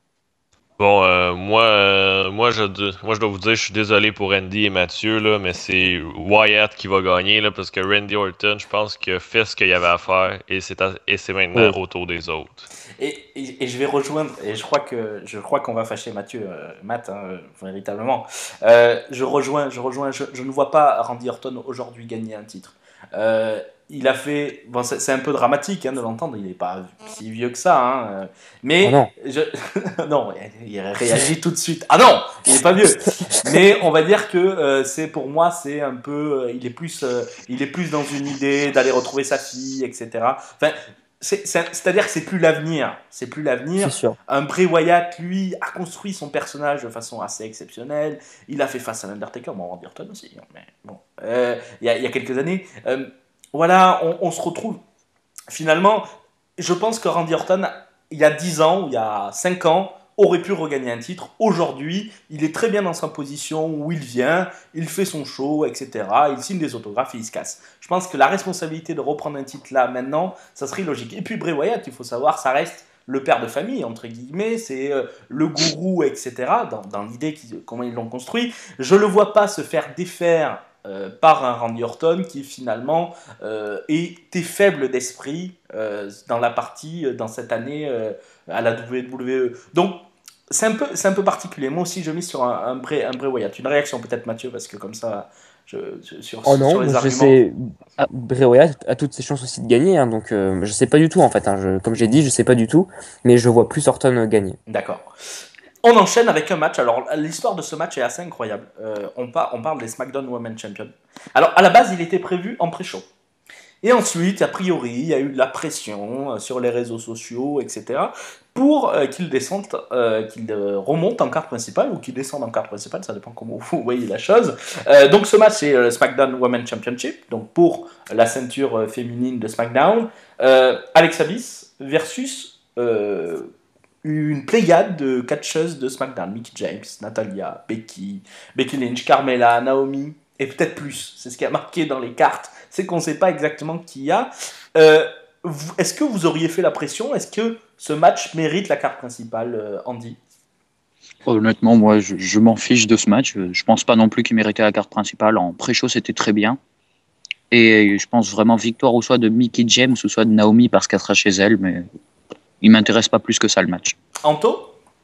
Bon, euh, moi, euh, moi, je, moi, je dois vous dire, je suis désolé pour Randy et Mathieu, là, mais c'est Wyatt qui va gagner, là, parce que Randy Orton, je pense qu'il a fait ce qu'il y avait à faire, et c'est, à- et c'est maintenant Oui. au tour des autres. Et, et, et je vais rejoindre, et je crois que je crois qu'on va fâcher Mathieu, euh, Matt, hein, véritablement. Euh, je rejoins, je rejoins, je, je ne vois pas Randy Orton aujourd'hui gagner un titre. Euh, il a fait, bon, c'est c'est un peu dramatique hein, de l'entendre, il n'est pas si vieux que ça, hein, euh, Oh mais non. je, non, il réagit tout de suite. Ah non, il n'est pas vieux. Mais on va dire que euh, c'est pour moi, c'est un peu, euh, il est plus, euh, il est plus dans une idée d'aller retrouver sa fille, et cetera. Enfin, c'est- c'est- c'est-à-dire que c'est plus l'avenir. C'est plus C'est l'avenir. sûr. Un Bray Wyatt, lui, a construit son personnage de façon assez exceptionnelle. Il a fait face à l'Undertaker, bon, Randy Orton aussi, hein, mais bon, euh, il y, a, il y a quelques années. Euh, voilà, on, on se retrouve. Finalement, je pense que Randy Orton, il y a dix ans ou il y a cinq ans, aurait pu regagner un titre. Aujourd'hui, il est très bien dans sa position où il vient, il fait son show, et cetera. Il signe des autographes et il se casse. Je pense que la responsabilité de reprendre un titre là, maintenant, ça serait logique. Et puis Bray Wyatt, il faut savoir, ça reste le père de famille, entre guillemets, c'est euh, le gourou, et cetera. Dans, dans l'idée, qu'ils- comment ils l'ont construit. Je ne le vois pas se faire défaire euh, par un Randy Orton qui finalement euh, était faible d'esprit euh, dans la partie, euh, dans cette année euh, à la W W E. Donc, c'est un peu, c'est un peu particulier. Moi aussi, je mise sur un, un, Bray, un Bray Wyatt. Une réaction peut-être, Mathieu, parce que comme ça, je, je- sur, Oh sur non, les je arguments. sais. Ah, Bray Wyatt a toutes ses chances aussi de gagner, hein, donc euh, je sais pas du tout en fait. Hein, je- comme j'ai dit, je sais pas du tout, mais je vois plus Orton euh, gagner. D'accord. On enchaîne avec un match. Alors, l'histoire de ce match est assez incroyable. Euh, on, par, on parle des SmackDown Women's Champions. Alors, à la base, il était prévu en pré-show. Et ensuite, a priori, il y a eu de la pression euh, sur les réseaux sociaux, et cetera, pour euh, qu'il descende, euh, qu'il euh, remonte en carte principale ou qu'il descende en carte principale, ça dépend comment vous voyez la chose. Euh, donc ce match, c'est le SmackDown Women's Championship, donc pour la ceinture euh, féminine de SmackDown. Euh, Alexa Bliss versus euh, une pléiade de catcheuses de SmackDown, Mickie James, Natalia, Becky, Becky Lynch, Carmella, Naomi, et peut-être plus. C'est ce qui a marqué dans les cartes, c'est qu'on ne sait pas exactement qui y a. Euh, vous- Est-ce que vous auriez fait la pression? Est-ce que ce match mérite la carte principale, euh, Andy? honnêtement moi je, je m'en fiche de ce match. Je pense pas non plus qu'il méritait la carte principale. En pré-show c'était très bien. Et je pense vraiment victoire ou soit de Mickie James ou soit de Naomi parce qu'elle sera chez elle, mais il m'intéresse pas plus que ça le match. Anto?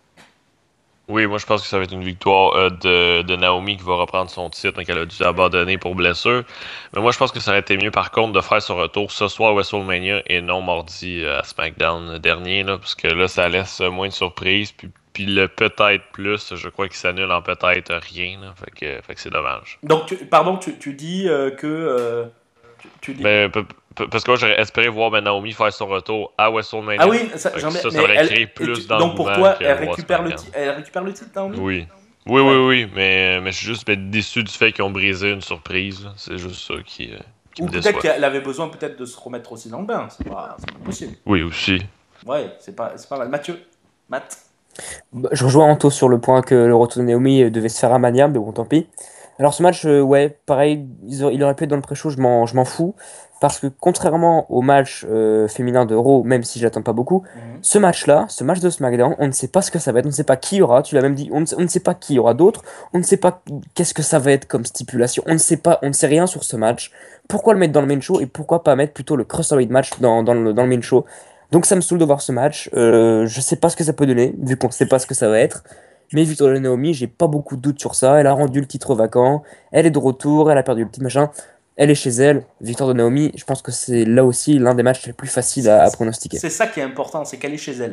Oui, moi je pense que ça va être une victoire euh, de, de Naomi qui va reprendre son titre, qu'elle a dû abandonner pour blessure. Mais moi je pense que ça aurait été mieux par contre de faire son retour ce soir à WrestleMania et non mardi euh, à SmackDown dernier, là, parce que là ça laisse euh, moins de surprises. Puis, puis le peut-être plus, je crois qu'il s'annule en peut-être rien. Là, fait que, fait que c'est dommage. Donc, tu, pardon, tu, tu dis euh, que... euh, tu, tu dis... Mais, p- p- parce que moi j'aurais espéré voir ben, Naomi faire son retour à WrestleMania. Ah oui, ça, Fait que j'en ai- ça, ça mais aurait elle- créé et plus tu- d'engouement donc pour toi, que elle voir récupère, le SmackDown. ti- elle récupère le titre, Naomi? Oui. Oui, Ouais. oui, oui, mais, mais je suis juste ben, déçu du fait qu'ils ont brisé une surprise. là. C'est juste ça qui, euh, qui Ou me peut-être déçoit. qu'elle avait besoin peut-être de se remettre aussi dans le bain, c'est pas, c'est pas possible. Oui, aussi. Ouais, c'est pas, c'est pas mal. Mathieu? Matt? Bah, je rejoins Anto sur le point que le retour de Naomi euh, devait se faire à Mania, mais bon, tant pis. Alors ce match, euh, ouais, pareil, ils auraient- il aurait pu être dans le pré-show, je m'en, je m'en fous. Parce que contrairement au match euh, féminin de Raw, même si j'attends pas beaucoup, Mhm. ce match-là, ce match de SmackDown, on ne sait pas ce que ça va être, on ne sait pas qui y aura, tu l'as même dit, on ne, sait- on ne sait pas qui y aura d'autres, on ne sait pas qu'est-ce que ça va être comme stipulation, on ne sait pas, on ne sait rien sur ce match. Pourquoi le mettre dans le main show et pourquoi pas mettre plutôt le Cruiserweight match dans, dans le, dans le main show? Donc ça me saoule de voir ce match, euh, je sais pas ce que ça peut donner, vu qu'on ne sait pas ce que ça va être. Mais victoire de Naomi, j'ai pas beaucoup de doutes sur ça. Elle a rendu le titre vacant. Elle est de retour. Elle a perdu le petit machin. Elle est chez elle. Victoire de Naomi, je pense que c'est là aussi l'un des matchs les plus faciles à, à pronostiquer. C'est ça qui est important, c'est qu'elle est chez elle.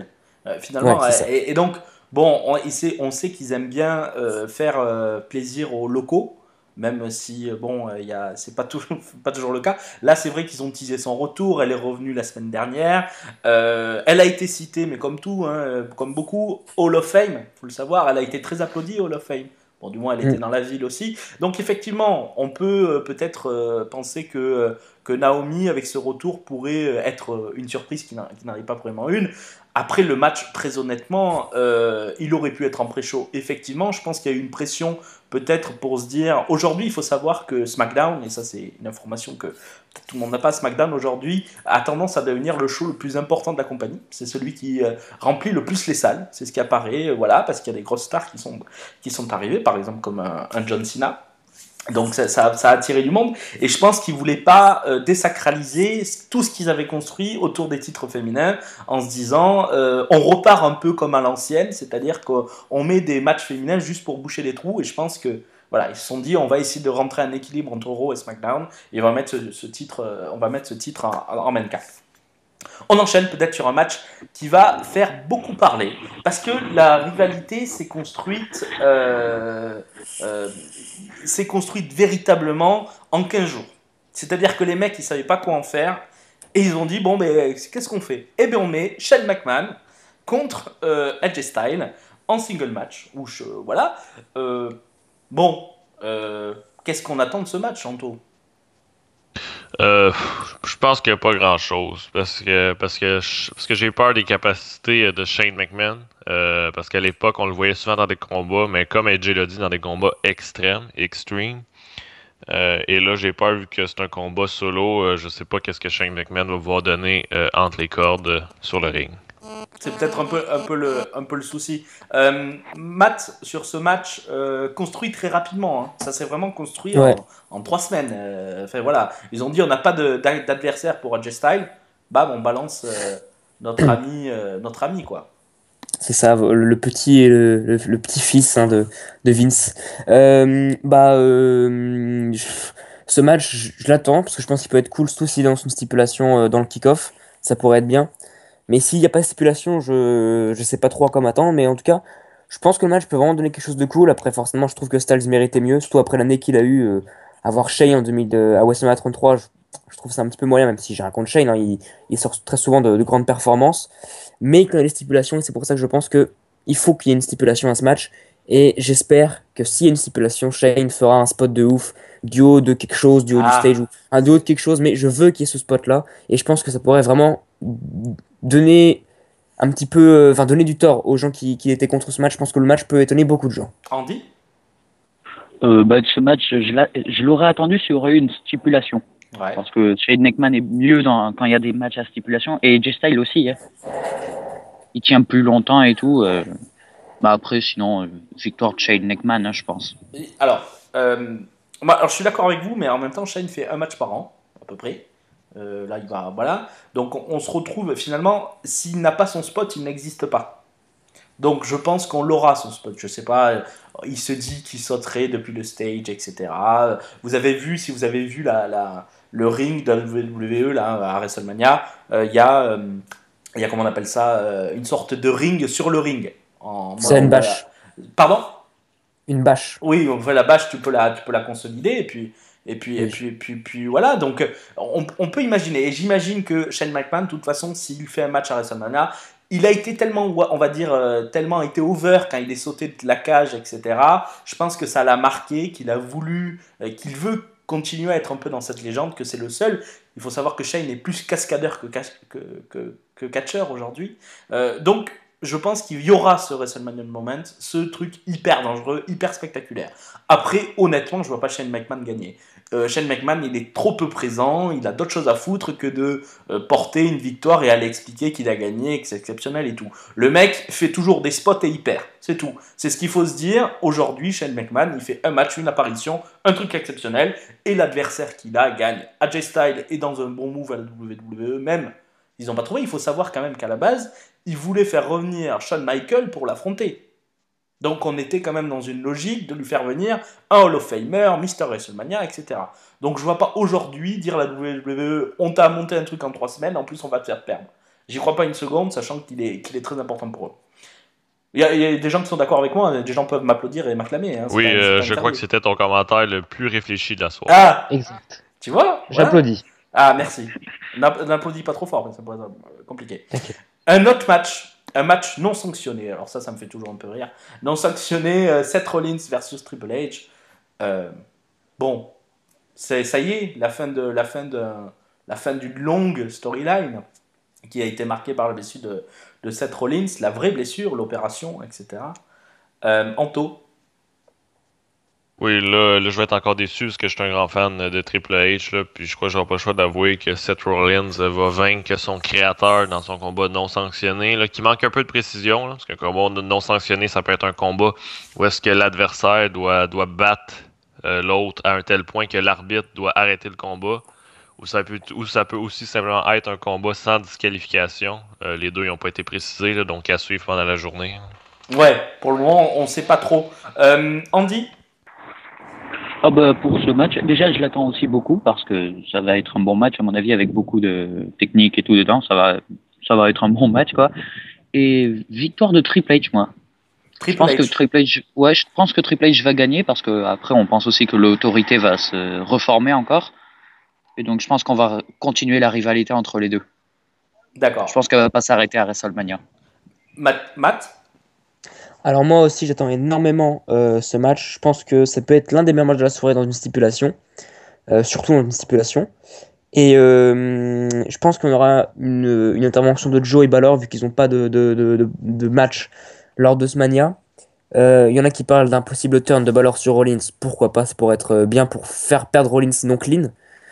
Euh, finalement, Ouais, c'est ça. et, et donc, bon, on, il sait- on sait qu'ils aiment bien euh, faire euh, plaisir aux locaux, même si, euh, bon, euh, il y a, c'est pas, tout- pas toujours le cas. Là, c'est vrai qu'ils ont teasé son retour, elle est revenue la semaine dernière. Euh, elle a été citée, mais comme tout, hein, euh, comme beaucoup, Hall of Fame, faut le savoir, elle a été très applaudie, Hall of Fame. Bon, du moins, elle était Mm. dans la ville aussi. Donc, effectivement, on peut euh, peut-être euh, penser que, euh, que Naomi, avec ce retour, pourrait euh, être euh, une surprise qui n'en qui n'en est pas vraiment une. Après le match, très honnêtement, euh, il aurait pu être en pré-show. Effectivement, je pense qu'il y a eu une pression peut-être pour se dire... Aujourd'hui, il faut savoir que SmackDown, et ça c'est une information que peut-être tout le monde n'a pas, SmackDown aujourd'hui a tendance à devenir le show le plus important de la compagnie. C'est celui qui euh, remplit le plus les salles. C'est ce qui apparaît, euh, voilà, parce qu'il y a des grosses stars qui sont, qui sont arrivées, par exemple comme un, un John Cena. Donc ça, ça, ça a attiré du monde et je pense qu'ils voulaient pas euh, désacraliser tout ce qu'ils avaient construit autour des titres féminins en se disant euh, on repart un peu comme à l'ancienne, c'est-à-dire qu'on met des matchs féminins juste pour boucher les trous et je pense que voilà ils se sont dit on va essayer de rentrer un équilibre entre Raw et SmackDown et on va mettre ce, ce titre euh, on va mettre ce titre en, en main card. On enchaîne peut-être sur un match qui va faire beaucoup parler parce que la rivalité s'est construite, euh, euh, s'est construite véritablement en quinze jours. C'est-à-dire que les mecs, ils ne savaient pas quoi en faire et ils ont dit bon, ben, qu'est-ce qu'on fait? Eh bien, on met Shane McMahon contre euh, A J Styles en single match. Où je, voilà. Euh, bon, euh, qu'est-ce qu'on attend de ce match, Anto? Euh, je pense qu'il n'y a pas grand-chose parce que parce que je- parce que j'ai peur des capacités de Shane McMahon euh, parce qu'à l'époque on le voyait souvent dans des combats mais comme A J l'a dit dans des combats extrêmes, extreme. Euh, et là j'ai peur vu que c'est un combat solo, euh, je sais pas qu'est-ce que Shane McMahon va pouvoir donner euh, entre les cordes euh, sur le ring. C'est peut-être un peu, un, peu le, un peu le souci. Euh, Matt, sur ce match, euh, construit très rapidement. Hein. Ça s'est vraiment construit Ouais, en, en trois semaines. Euh, enfin, voilà. Ils ont dit on n'a pas de- d'a- d'adversaire pour A J Styles. Bam, on balance euh, notre ami, euh, notre ami quoi. c'est ça, le petit et le, le, le petit-fils hein, de, de Vince. Euh, bah, euh, je- ce match, je, je l'attends parce que je pense qu'il peut être cool, surtout s'il lance une stipulation euh, dans le kick-off. Ça pourrait être bien. Mais s'il n'y a pas de stipulation, je je sais pas trop à quoi m'attendre. Mais en tout cas, je pense que le match peut vraiment donner quelque chose de cool. Après, forcément, je trouve que Styles méritait mieux, surtout après l'année qu'il a eu. Euh, avoir Shane en deux mille deux, à WrestleMania trente-trois, je, je trouve ça un petit peu moyen, même si j'ai rien contre Shane. Hein, il, il sort très souvent de, de grandes performances. Mais quand il y a des stipulations, et c'est pour ça que je pense que il faut qu'il y ait une stipulation à ce match. Et j'espère que s'il y a une stipulation, Shane fera un spot de ouf, du haut de quelque chose, du haut du stage, Ah, ou un du haut de quelque chose. Mais je veux qu'il y ait ce spot-là. Et je pense que ça pourrait vraiment donner un petit peu, euh, enfin donner du tort aux gens qui, qui étaient contre ce match. Je pense que le match peut étonner beaucoup de gens. Andy? Euh, bah, ce match, je l'a- je l'aurais attendu s'il y aurait eu une stipulation. Ouais. Parce que Shane McMahon est mieux dans, quand il y a des matchs à stipulation. Et J Style aussi. Hein. Il tient plus longtemps et tout. Euh. Bah après, sinon, euh, victoire de Shane McMahon, hein, je pense. Et Alors, euh, moi, alors, je suis d'accord avec vous, mais en même temps, Shane fait un match par an, à peu près. Euh, là, il va, voilà. Donc, on, on se retrouve finalement, s'il n'a pas son spot, il n'existe pas. Donc je pense qu'on l'aura son spot. Je sais pas, euh, il se dit qu'il sauterait depuis le stage, et cetera. Vous avez vu, si vous avez vu la, la- le ring de la W W E là, à WrestleMania, euh, il y a, euh, il y a comment on appelle ça, euh, une sorte de ring sur le ring. En, C'est on une voit la- bâche. Pardon? Une bâche. Oui, on voit la bâche, tu peux la, tu peux la consolider et puis. Et puis, et Oui. puis, puis, puis voilà, donc on, on peut imaginer, et j'imagine que Shane McMahon, de toute façon, s'il fait un match à WrestleMania, il a été tellement, on va dire, euh, tellement été over quand il est sauté de la cage, et cetera. Je pense que ça l'a marqué, qu'il a voulu, euh, qu'il veut continuer à être un peu dans cette légende, que c'est le seul. Il faut savoir que Shane est plus cascadeur que, cas- que, que, que catcheur aujourd'hui. Euh, donc, je pense qu'il y aura ce WrestleMania Moment, ce truc hyper dangereux, hyper spectaculaire. Après, honnêtement, je vois pas Shane McMahon gagner. Euh, Shane McMahon, il est trop peu présent, il a d'autres choses à foutre que de euh, porter une victoire et aller expliquer qu'il a gagné, que c'est exceptionnel et tout. Le mec fait toujours des spots et il perd, c'est tout. C'est ce qu'il faut se dire. Aujourd'hui, Shane McMahon, il fait un match, une apparition, un truc exceptionnel, et l'adversaire qu'il a gagne. A J Styles est dans un bon move à la W W E, même, ils n'ont pas trouvé. Il faut savoir quand même qu'à la base, ils voulaient faire revenir Shawn Michaels pour l'affronter. Donc on était quand même dans une logique de lui faire venir un Hall of Famer, Mister WrestleMania, et cetera. Donc je vois pas aujourd'hui dire à la W W E, on t'a monté un truc en trois semaines, en plus on va te faire perdre. J'y crois pas une seconde, sachant qu'il est, qu'il est très important pour eux. Il y, a, il y a des gens qui sont d'accord avec moi, des gens peuvent m'applaudir et m'acclamer. Hein, Oui, pas, euh, pas je crois que c'était ton commentaire le plus réfléchi de la soirée. Ah, Exact. tu vois, j'applaudis. Voilà. Ah, merci. N'applaudis pas trop fort, mais ça pourrait être compliqué. Okay. Un autre match, un match non sanctionné. Alors ça, ça me fait toujours un peu rire. Non sanctionné, euh, Seth Rollins versus Triple H. Euh, bon, c'est, ça y est, la fin de la fin de la fin d'une longue storyline qui a été marquée par la blessure de, de Seth Rollins, la vraie blessure, l'opération, et cetera. Euh, Anto. Oui, là, là, je vais être encore déçu parce que je suis un grand fan de Triple H, là, puis je crois que j'aurai pas le choix d'avouer que Seth Rollins va vaincre son créateur dans son combat non sanctionné, là, qui manque un peu de précision, là, parce qu'un combat non sanctionné, ça peut être un combat où est-ce que l'adversaire doit, doit battre euh, l'autre à un tel point que l'arbitre doit arrêter le combat, ou ça peut, ou ça peut aussi simplement être un combat sans disqualification. Euh, les deux n'ont pas été précisés, là, donc à suivre pendant la journée. Ouais, pour le moment, on ne sait pas trop. Euh, Andy? Ah bah pour ce match, déjà je l'attends aussi beaucoup parce que ça va être un bon match à mon avis avec beaucoup de technique et tout dedans. Ça va, ça va être un bon match quoi. Et victoire de Triple H moi. Triple je pense H. que Triple H, ouais, je pense que Triple H va gagner parce que après on pense aussi que l'autorité va se reformer encore. Et donc je pense qu'on va continuer la rivalité entre les deux. D'accord. Je pense qu'elle va pas s'arrêter à WrestleMania. Matt, Matt Alors moi aussi j'attends énormément euh, ce match. Je pense que ça peut être l'un des meilleurs matchs de la soirée dans une stipulation, euh, surtout dans une stipulation. Et euh, je pense qu'on aura une, une intervention de Joe et Balor vu qu'ils n'ont pas de, de, de, de match lors de ce Mania. Il euh, y en a qui parlent d'un possible turn de Balor sur Rollins. Pourquoi pas, ça pourrait être bien pour faire perdre Rollins non clean.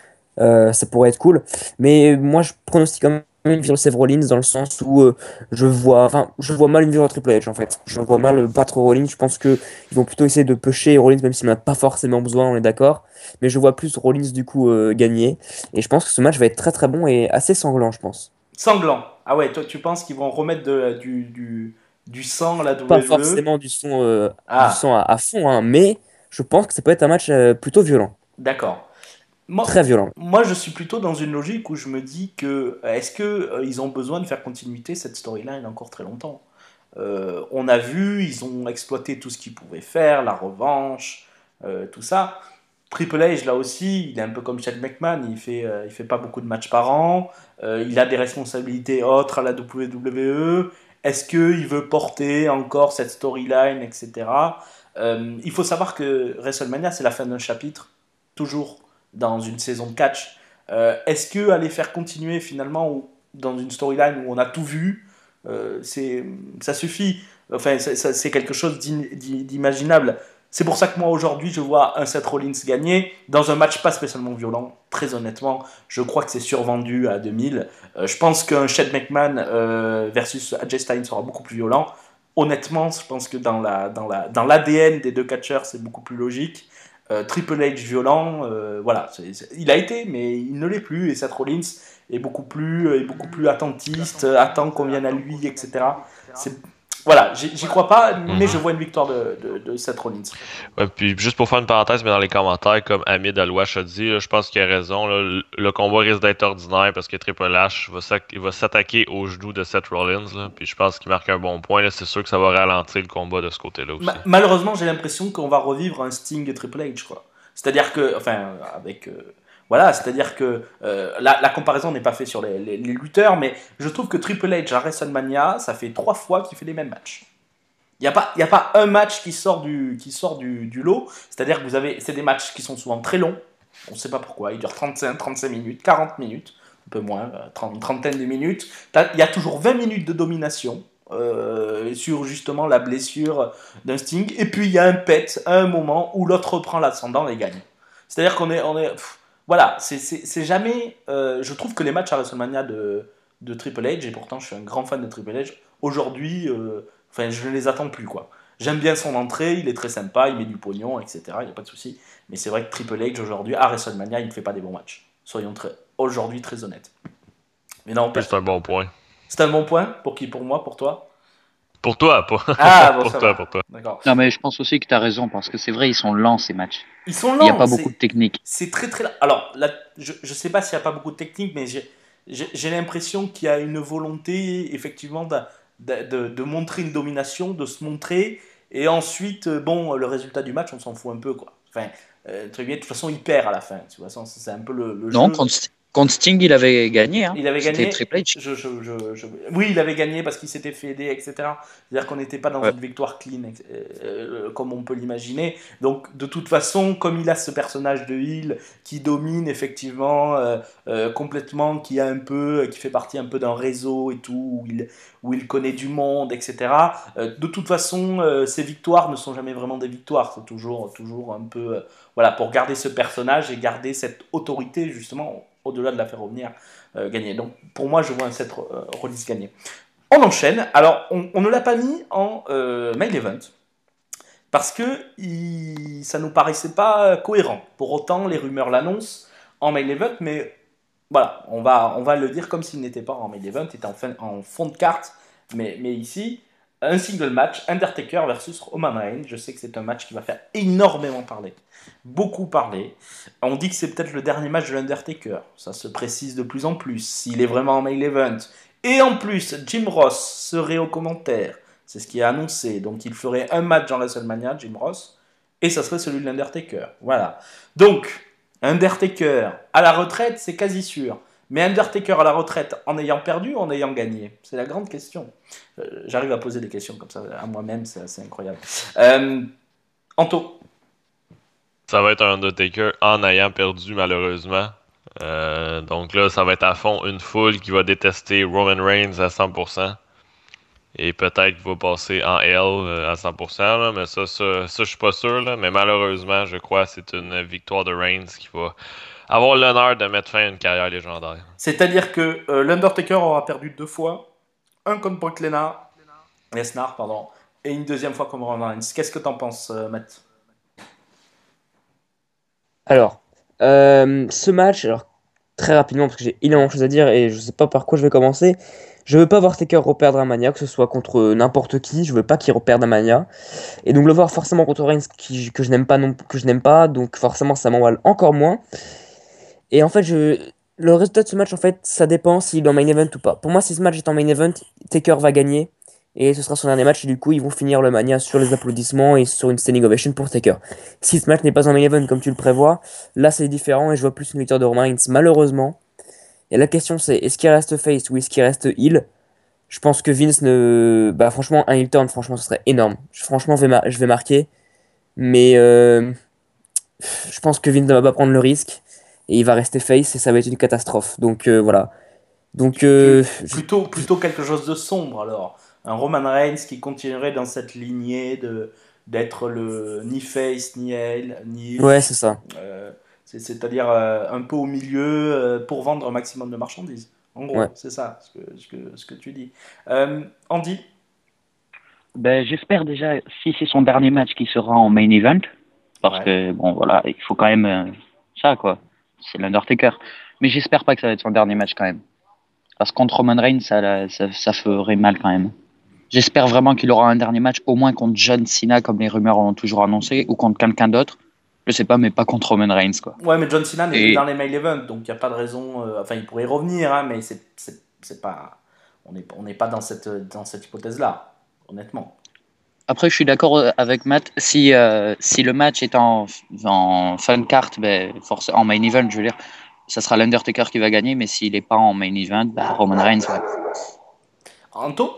Euh, ça pourrait être cool. Mais moi je pronostique quand même une victoire de Seth Rollins dans le sens où euh, je vois enfin je vois mal une victoire de Triple H en fait. Je vois mal battre Rollins. Je pense que ils vont plutôt essayer de pusher Rollins même s'il n'en a pas forcément besoin, on est d'accord. Mais je vois plus Rollins du coup euh, gagner. Et je pense que ce match va être très très bon et assez sanglant, je pense. Sanglant. Ah ouais, toi tu penses qu'ils vont remettre de, du, du, du sang à la W W E? Pas forcément du son, euh, ah. du sang à, à fond, hein, mais je pense que ça peut être un match euh, plutôt violent. D'accord. Moi, Très violent. Moi, je suis plutôt dans une logique où je me dis que est-ce que euh, ils ont besoin de faire continuité cette storyline encore très longtemps. Euh, on a vu, ils ont exploité tout ce qu'ils pouvaient faire, la revanche, euh, tout ça. Triple H, là aussi, il est un peu comme Shane McMahon, il fait, euh, il fait pas beaucoup de matchs par an, euh, il a des responsabilités autres à la W W E. Est-ce qu'il veut porter encore cette storyline, et cetera. Euh, il faut savoir que WrestleMania, c'est la fin d'un chapitre, toujours dans une saison de catch. Euh, est-ce que aller faire continuer finalement dans une storyline où on a tout vu, euh, c'est, ça suffit. Enfin, c'est, c'est quelque chose d'imaginable. C'est pour ça que moi aujourd'hui je vois un Seth Rollins gagner dans un match pas spécialement violent. Très honnêtement, je crois que c'est survendu à deux mille. Euh, je pense qu'un Shane McMahon euh, versus A J Styles sera beaucoup plus violent. Honnêtement, je pense que dans, la, dans, la, dans l'A D N des deux catcheurs, c'est beaucoup plus logique. Euh, Triple H violent, euh, voilà, c'est, c'est, il a été, mais il ne l'est plus. Et Seth Rollins est beaucoup plus, est beaucoup plus attentiste, attend qu'on vienne à lui, et cetera. C'est, voilà, j'y, j'y crois pas, mais je vois une victoire de, de, de Seth Rollins. Ouais, puis juste pour faire une parenthèse, mais dans les commentaires, comme Hamid Alouache a dit, là, je pense qu'il a raison. Là, le, le combat risque d'être ordinaire parce que Triple H va, il va s'attaquer aux genoux de Seth Rollins. Là, puis je pense qu'il marque un bon point. Là, c'est sûr que ça va ralentir le combat de ce côté-là aussi. Ma- malheureusement, j'ai l'impression qu'on va revivre un Sting et Triple H, quoi. C'est-à-dire que, enfin, avec. Euh, voilà, c'est-à-dire que euh, la, la comparaison n'est pas faite sur les, les, les lutteurs, mais je trouve que Triple H à WrestleMania, ça fait trois fois qu'il fait les mêmes matchs. Il n'y a, a pas un match qui sort du, qui sort du, du lot. C'est-à-dire que vous avez, c'est des matchs qui sont souvent très longs. On ne sait pas pourquoi. Ils durent trente-cinq, trente-cinq minutes, quarante minutes, un peu moins, trente, trentaine de minutes. Il y a toujours vingt minutes de domination euh, sur justement la blessure d'un Sting. Et puis il y a un pet à un moment où l'autre reprend l'ascendant et gagne. C'est-à-dire qu'on est... On est pff, voilà, c'est, c'est, c'est jamais... Euh, je trouve que les matchs à WrestleMania de, de Triple H, et pourtant je suis un grand fan de Triple H, aujourd'hui... Euh, Enfin, je ne les attends plus, quoi. J'aime bien son entrée, il est très sympa, il met du pognon, et cetera. Il n'y a pas de souci. Mais c'est vrai que Triple H, aujourd'hui, à WrestleMania, il ne fait pas des bons matchs. Soyons très, aujourd'hui très honnêtes. Mais non, c'est un bon point. C'est un bon point pour qui? Pour moi? Pour toi? Pour toi, pour, ah, bon, pour ça toi, va. pour toi. D'accord. Non, mais je pense aussi que tu as raison, parce que c'est vrai, ils sont lents, ces matchs. Ils sont lents. Il n'y a pas c'est, beaucoup de technique. C'est très, très lent. Alors, là, je ne sais pas s'il n'y a pas beaucoup de technique, mais j'ai, j'ai, j'ai l'impression qu'il y a une volonté, effectivement, de, de, de, de montrer une domination, de se montrer, et ensuite, euh, bon, le résultat du match, on s'en fout un peu, quoi. Enfin, euh, très bien, de toute façon, il perd à la fin, tu vois, c'est, c'est un peu le, le Non, jeu. contre, contre Sting, il avait gagné. Hein. Il avait C'était gagné. Triple H. Je, je, je, je... Oui, il avait gagné parce qu'il s'était fait aider, et cetera. C'est-à-dire qu'on n'était pas dans Ouais. une victoire clean, euh, comme on peut l'imaginer. Donc, de toute façon, comme il a ce personnage de heel qui domine effectivement euh, euh, complètement, qui a un peu, qui fait partie un peu d'un réseau et tout, où il, où il connaît du monde, et cetera. Euh, de toute façon, euh, ses victoires ne sont jamais vraiment des victoires. C'est toujours, toujours un peu, euh, voilà, pour garder ce personnage et garder cette autorité justement, au-delà de la faire revenir. Euh, gagner. Donc pour moi, je vois un Seth euh, Rollins gagner. On enchaîne. Alors, on, on ne l'a pas mis en euh, main event parce que il, ça nous paraissait pas cohérent. Pour autant, les rumeurs l'annoncent en main event, mais voilà, on va, on va le dire comme s'il n'était pas en main event, il était en, fin, en fond de carte, mais, mais ici, un single match, Undertaker versus Roman Reigns. Je sais que c'est un match qui va faire énormément parler, beaucoup parler. On dit que c'est peut-être le dernier match de l'Undertaker, ça se précise de plus en plus, s'il est vraiment en main event. Et en plus, Jim Ross serait au commentaire, c'est ce qui est annoncé, donc il ferait un match dans WrestleMania, Jim Ross, et ça serait celui de l'Undertaker. Voilà. Donc, Undertaker à la retraite, c'est quasi sûr. Mais Undertaker à la retraite en ayant perdu ou en ayant gagné? C'est la grande question. Euh, j'arrive à poser des questions comme ça à moi-même, c'est assez incroyable. Euh, Anto? Ça va être un Undertaker en ayant perdu, malheureusement. Euh, donc là, ça va être à fond une foule qui va détester Roman Reigns à cent pour cent. Et peut-être qu'il va passer en L à cent pour cent, là, mais ça, ça, ça je suis pas sûr. Là, mais malheureusement, je crois que c'est une victoire de Reigns qui va avoir l'honneur de mettre fin à une carrière légendaire. C'est-à-dire que euh, l'Undertaker aura perdu deux fois, un contre Brock Lesnar, Lesnar, pardon, et une deuxième fois contre Roman Reigns. Qu'est-ce que t'en penses, euh, Matt? Alors, euh, ce match, alors très rapidement parce que j'ai énormément de choses à dire et je sais pas par quoi je vais commencer. Je veux pas voir Taker reperdre un Mania, que ce soit contre n'importe qui. Je veux pas qu'il reperde un Mania. Et donc le voir forcément contre Reigns qui, que je n'aime pas non que je n'aime pas, donc forcément ça m'emballe encore moins. Et en fait, je le résultat de ce match en fait, ça dépend s'il est en main event ou pas. Pour moi, si ce match est en main event, Taker va gagner et ce sera son dernier match et du coup, ils vont finir le Mania sur les applaudissements et sur une standing ovation pour Taker. Si ce match n'est pas en main event comme tu le prévois, là c'est différent et je vois plus une victoire de Roman Reigns malheureusement. Et la question c'est est-ce qu'il reste face ou est-ce qu'il reste heel? Je pense que Vince ne. Bah, franchement, un heel turn, franchement, ce serait énorme. Je- Franchement, je vais, mar- je vais marquer. Mais euh, je pense que Vince ne va pas prendre le risque. Et il va rester face et ça va être une catastrophe. Donc euh, voilà. Donc, euh, je- Plutôt, plutôt quelque chose de sombre alors. Un Roman Reigns qui continuerait dans cette lignée de d'être le ni face ni heel ni heel. ouais, c'est ça. Euh, c'est, c'est-à-dire euh, un peu au milieu euh, pour vendre un maximum de marchandises. En gros, Ouais. c'est ça ce que, ce que, ce que tu dis. Euh, Andy? Ben, j'espère déjà, si c'est son dernier match, qu'il sera en main event. Parce Ouais. que, bon, voilà, il faut quand même euh, ça, quoi. C'est l'Undertaker. Mais j'espère pas que ça va être son dernier match, quand même. Parce que contre Roman Reigns, ça, ça, ça ferait mal, quand même. J'espère vraiment qu'il aura un dernier match, au moins contre John Cena, comme les rumeurs ont toujours annoncé, ou contre quelqu'un d'autre. Je sais pas, mais pas contre Roman Reigns, quoi. Ouais, mais John Cena n'est Et- plus dans les main events, donc il n'y a pas de raison. euh, enfin, il pourrait y revenir, hein, mais c'est, c'est, c'est pas. On n'est on n'est pas dans cette, dans cette hypothèse-là, honnêtement. Après, je suis d'accord avec Matt. Si, euh, si le match est en, en fun card, ben, force, en main event, je veux dire, ça sera l'Undertaker qui va gagner. Mais s'il n'est pas en main event, ben, Roman Reigns. Ouais. Anto?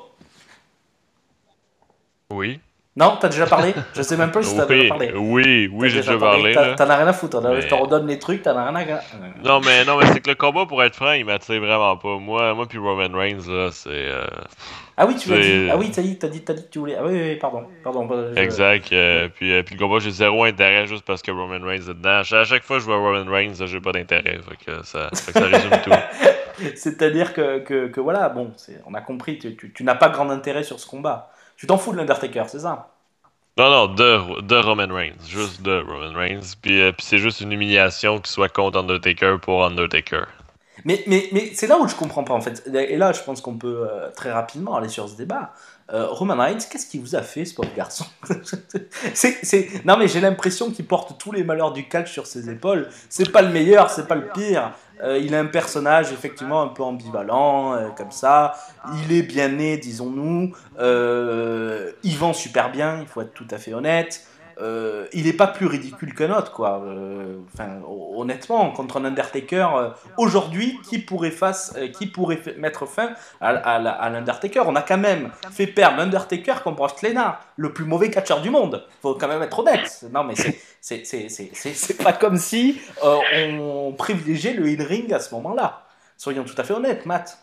Oui. Non, t'as déjà parlé? Je sais même pas si t'as déjà Oui, parlé. oui, T'as oui, j'ai déjà parlé. T'as, là. t'en as rien à foutre. hein. Mais- Je te redonne les trucs, t'en as rien à. Non, mais non, mais c'est que le combat, pour être franc, il m'attire vraiment pas. Moi, moi puis Roman Reigns, là, c'est. euh, Ah oui, tu l'as C'est- dit. Ah oui, t'as dit, t'as dit, t'as dit que tu voulais. Ah oui, oui, oui, pardon. Pardon. je- Exact. euh, puis, euh, puis le combat, j'ai zéro intérêt juste parce que Roman Reigns est dedans. À chaque- à chaque fois que je vois Roman Reigns, là, j'ai pas d'intérêt. Fait que ça, fait que ça résume tout. C'est-à-dire que, que, que voilà, bon, c'est, on a compris, tu, tu, tu n'as pas grand intérêt sur ce combat. Tu t'en fous de l'Undertaker, c'est ça? Non, non, de, de Roman Reigns. Juste de Roman Reigns. Puis, euh, puis c'est juste une humiliation qu'il soit contre Undertaker pour Undertaker. Mais, mais, mais c'est là où je comprends pas en fait. Et là, je pense qu'on peut euh, très rapidement aller sur ce débat. Euh, Roman Reigns, qu'est-ce qu'il vous a fait, ce pauvre garçon? c'est, c'est... Non, mais j'ai l'impression qu'il porte tous les malheurs du catch sur ses épaules. C'est pas le meilleur, c'est pas le pire. euh, il a un personnage effectivement un peu ambivalent, euh, comme ça. Il est bien né, disons-nous. Euh, il vend super bien, il faut être tout à fait honnête. Euh, il n'est pas plus ridicule qu'un autre, quoi. Euh, Enfin, honnêtement, contre un Undertaker, euh, aujourd'hui, qui pourrait, face, euh, qui pourrait f- mettre fin à, à, la- à l'Undertaker? On a quand même fait perdre l'Undertaker contre Brock Lesnar, le plus mauvais catcheur du monde. Faut quand même être honnête. Non, mais c'est, c'est, c'est, c'est, c'est, c'est pas comme si euh, on privilégiait le in-ring à ce moment-là. Soyons tout à fait honnêtes, Matt.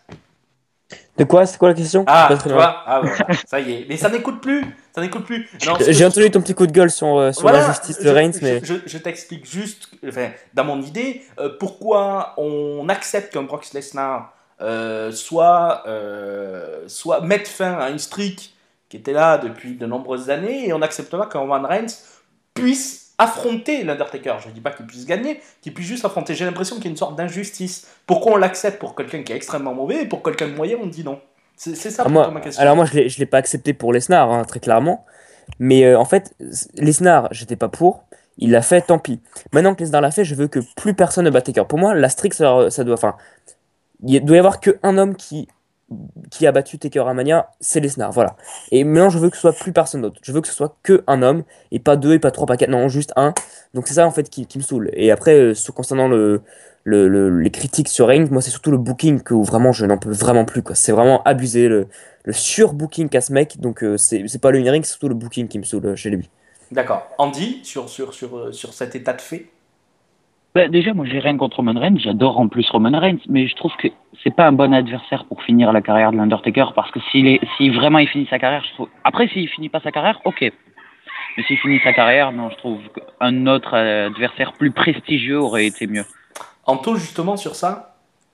De quoi? C'est quoi la question? Ah, Pas tu très bien. vois, ah, voilà, ça y est. Mais ça n'écoute plus, ça n'écoute plus. Non, ce que J'ai je- entendu ton petit coup de gueule sur, euh, sur Voilà, l'injustice de je, Reigns, je- mais je, je t'explique juste, enfin, dans mon idée, euh, pourquoi on accepte qu'un Brock Lesnar euh, soit, euh, soit mette fin à une streak qui était là depuis de nombreuses années, et on n'accepte pas qu'un Roman Reigns puisse affronter l'Undertaker. Je ne dis pas qu'il puisse gagner, qu'il puisse juste affronter. J'ai l'impression qu'il y a une sorte d'injustice. Pourquoi on l'accepte pour quelqu'un qui est extrêmement mauvais, et pour quelqu'un de moyen, on dit non? C'est c'est ça ah, plutôt moi, ma question. alors moi je l'ai, je l'ai pas accepté pour Lesnar, hein, très clairement. Mais euh, en fait, Lesnar, j'étais pas pour. Il l'a fait, tant pis. Maintenant que Lesnar l'a fait, je veux que plus personne ne batte Taker. Pour moi, la streak, ça, ça doit. Enfin, il doit y avoir qu'un homme qui, qui a battu Taker à Mania, c'est Lesnar. Voilà. Et maintenant, je veux que ce soit plus personne d'autre. Je veux que ce soit que un homme, et pas deux, et pas trois, pas quatre. Non, juste un. Donc c'est ça en fait qui, qui me saoule. Et après, euh, sur- concernant le, le, le- les critiques sur Reigns, moi c'est surtout le booking que vraiment je n'en peux vraiment plus, quoi. C'est vraiment abusé, le, le surbooking qu'a ce mec. Donc euh, c'est c'est pas le in-ring, c'est surtout le booking qui me saoule euh, chez lui. D'accord. Andy, sur, sur, sur, euh, sur cet état de fait. Bah, déjà, moi, j'ai rien contre Roman Reigns. J'adore en plus Roman Reigns, mais je trouve que c'est pas un bon adversaire pour finir la carrière de l'Undertaker, parce que s'il est, si vraiment il finit sa carrière, je trouve. Après, s'il finit pas sa carrière, ok. Mais s'il finit sa carrière, non, je trouve qu'un autre euh, adversaire plus prestigieux aurait été mieux. Anto, justement, sur ça.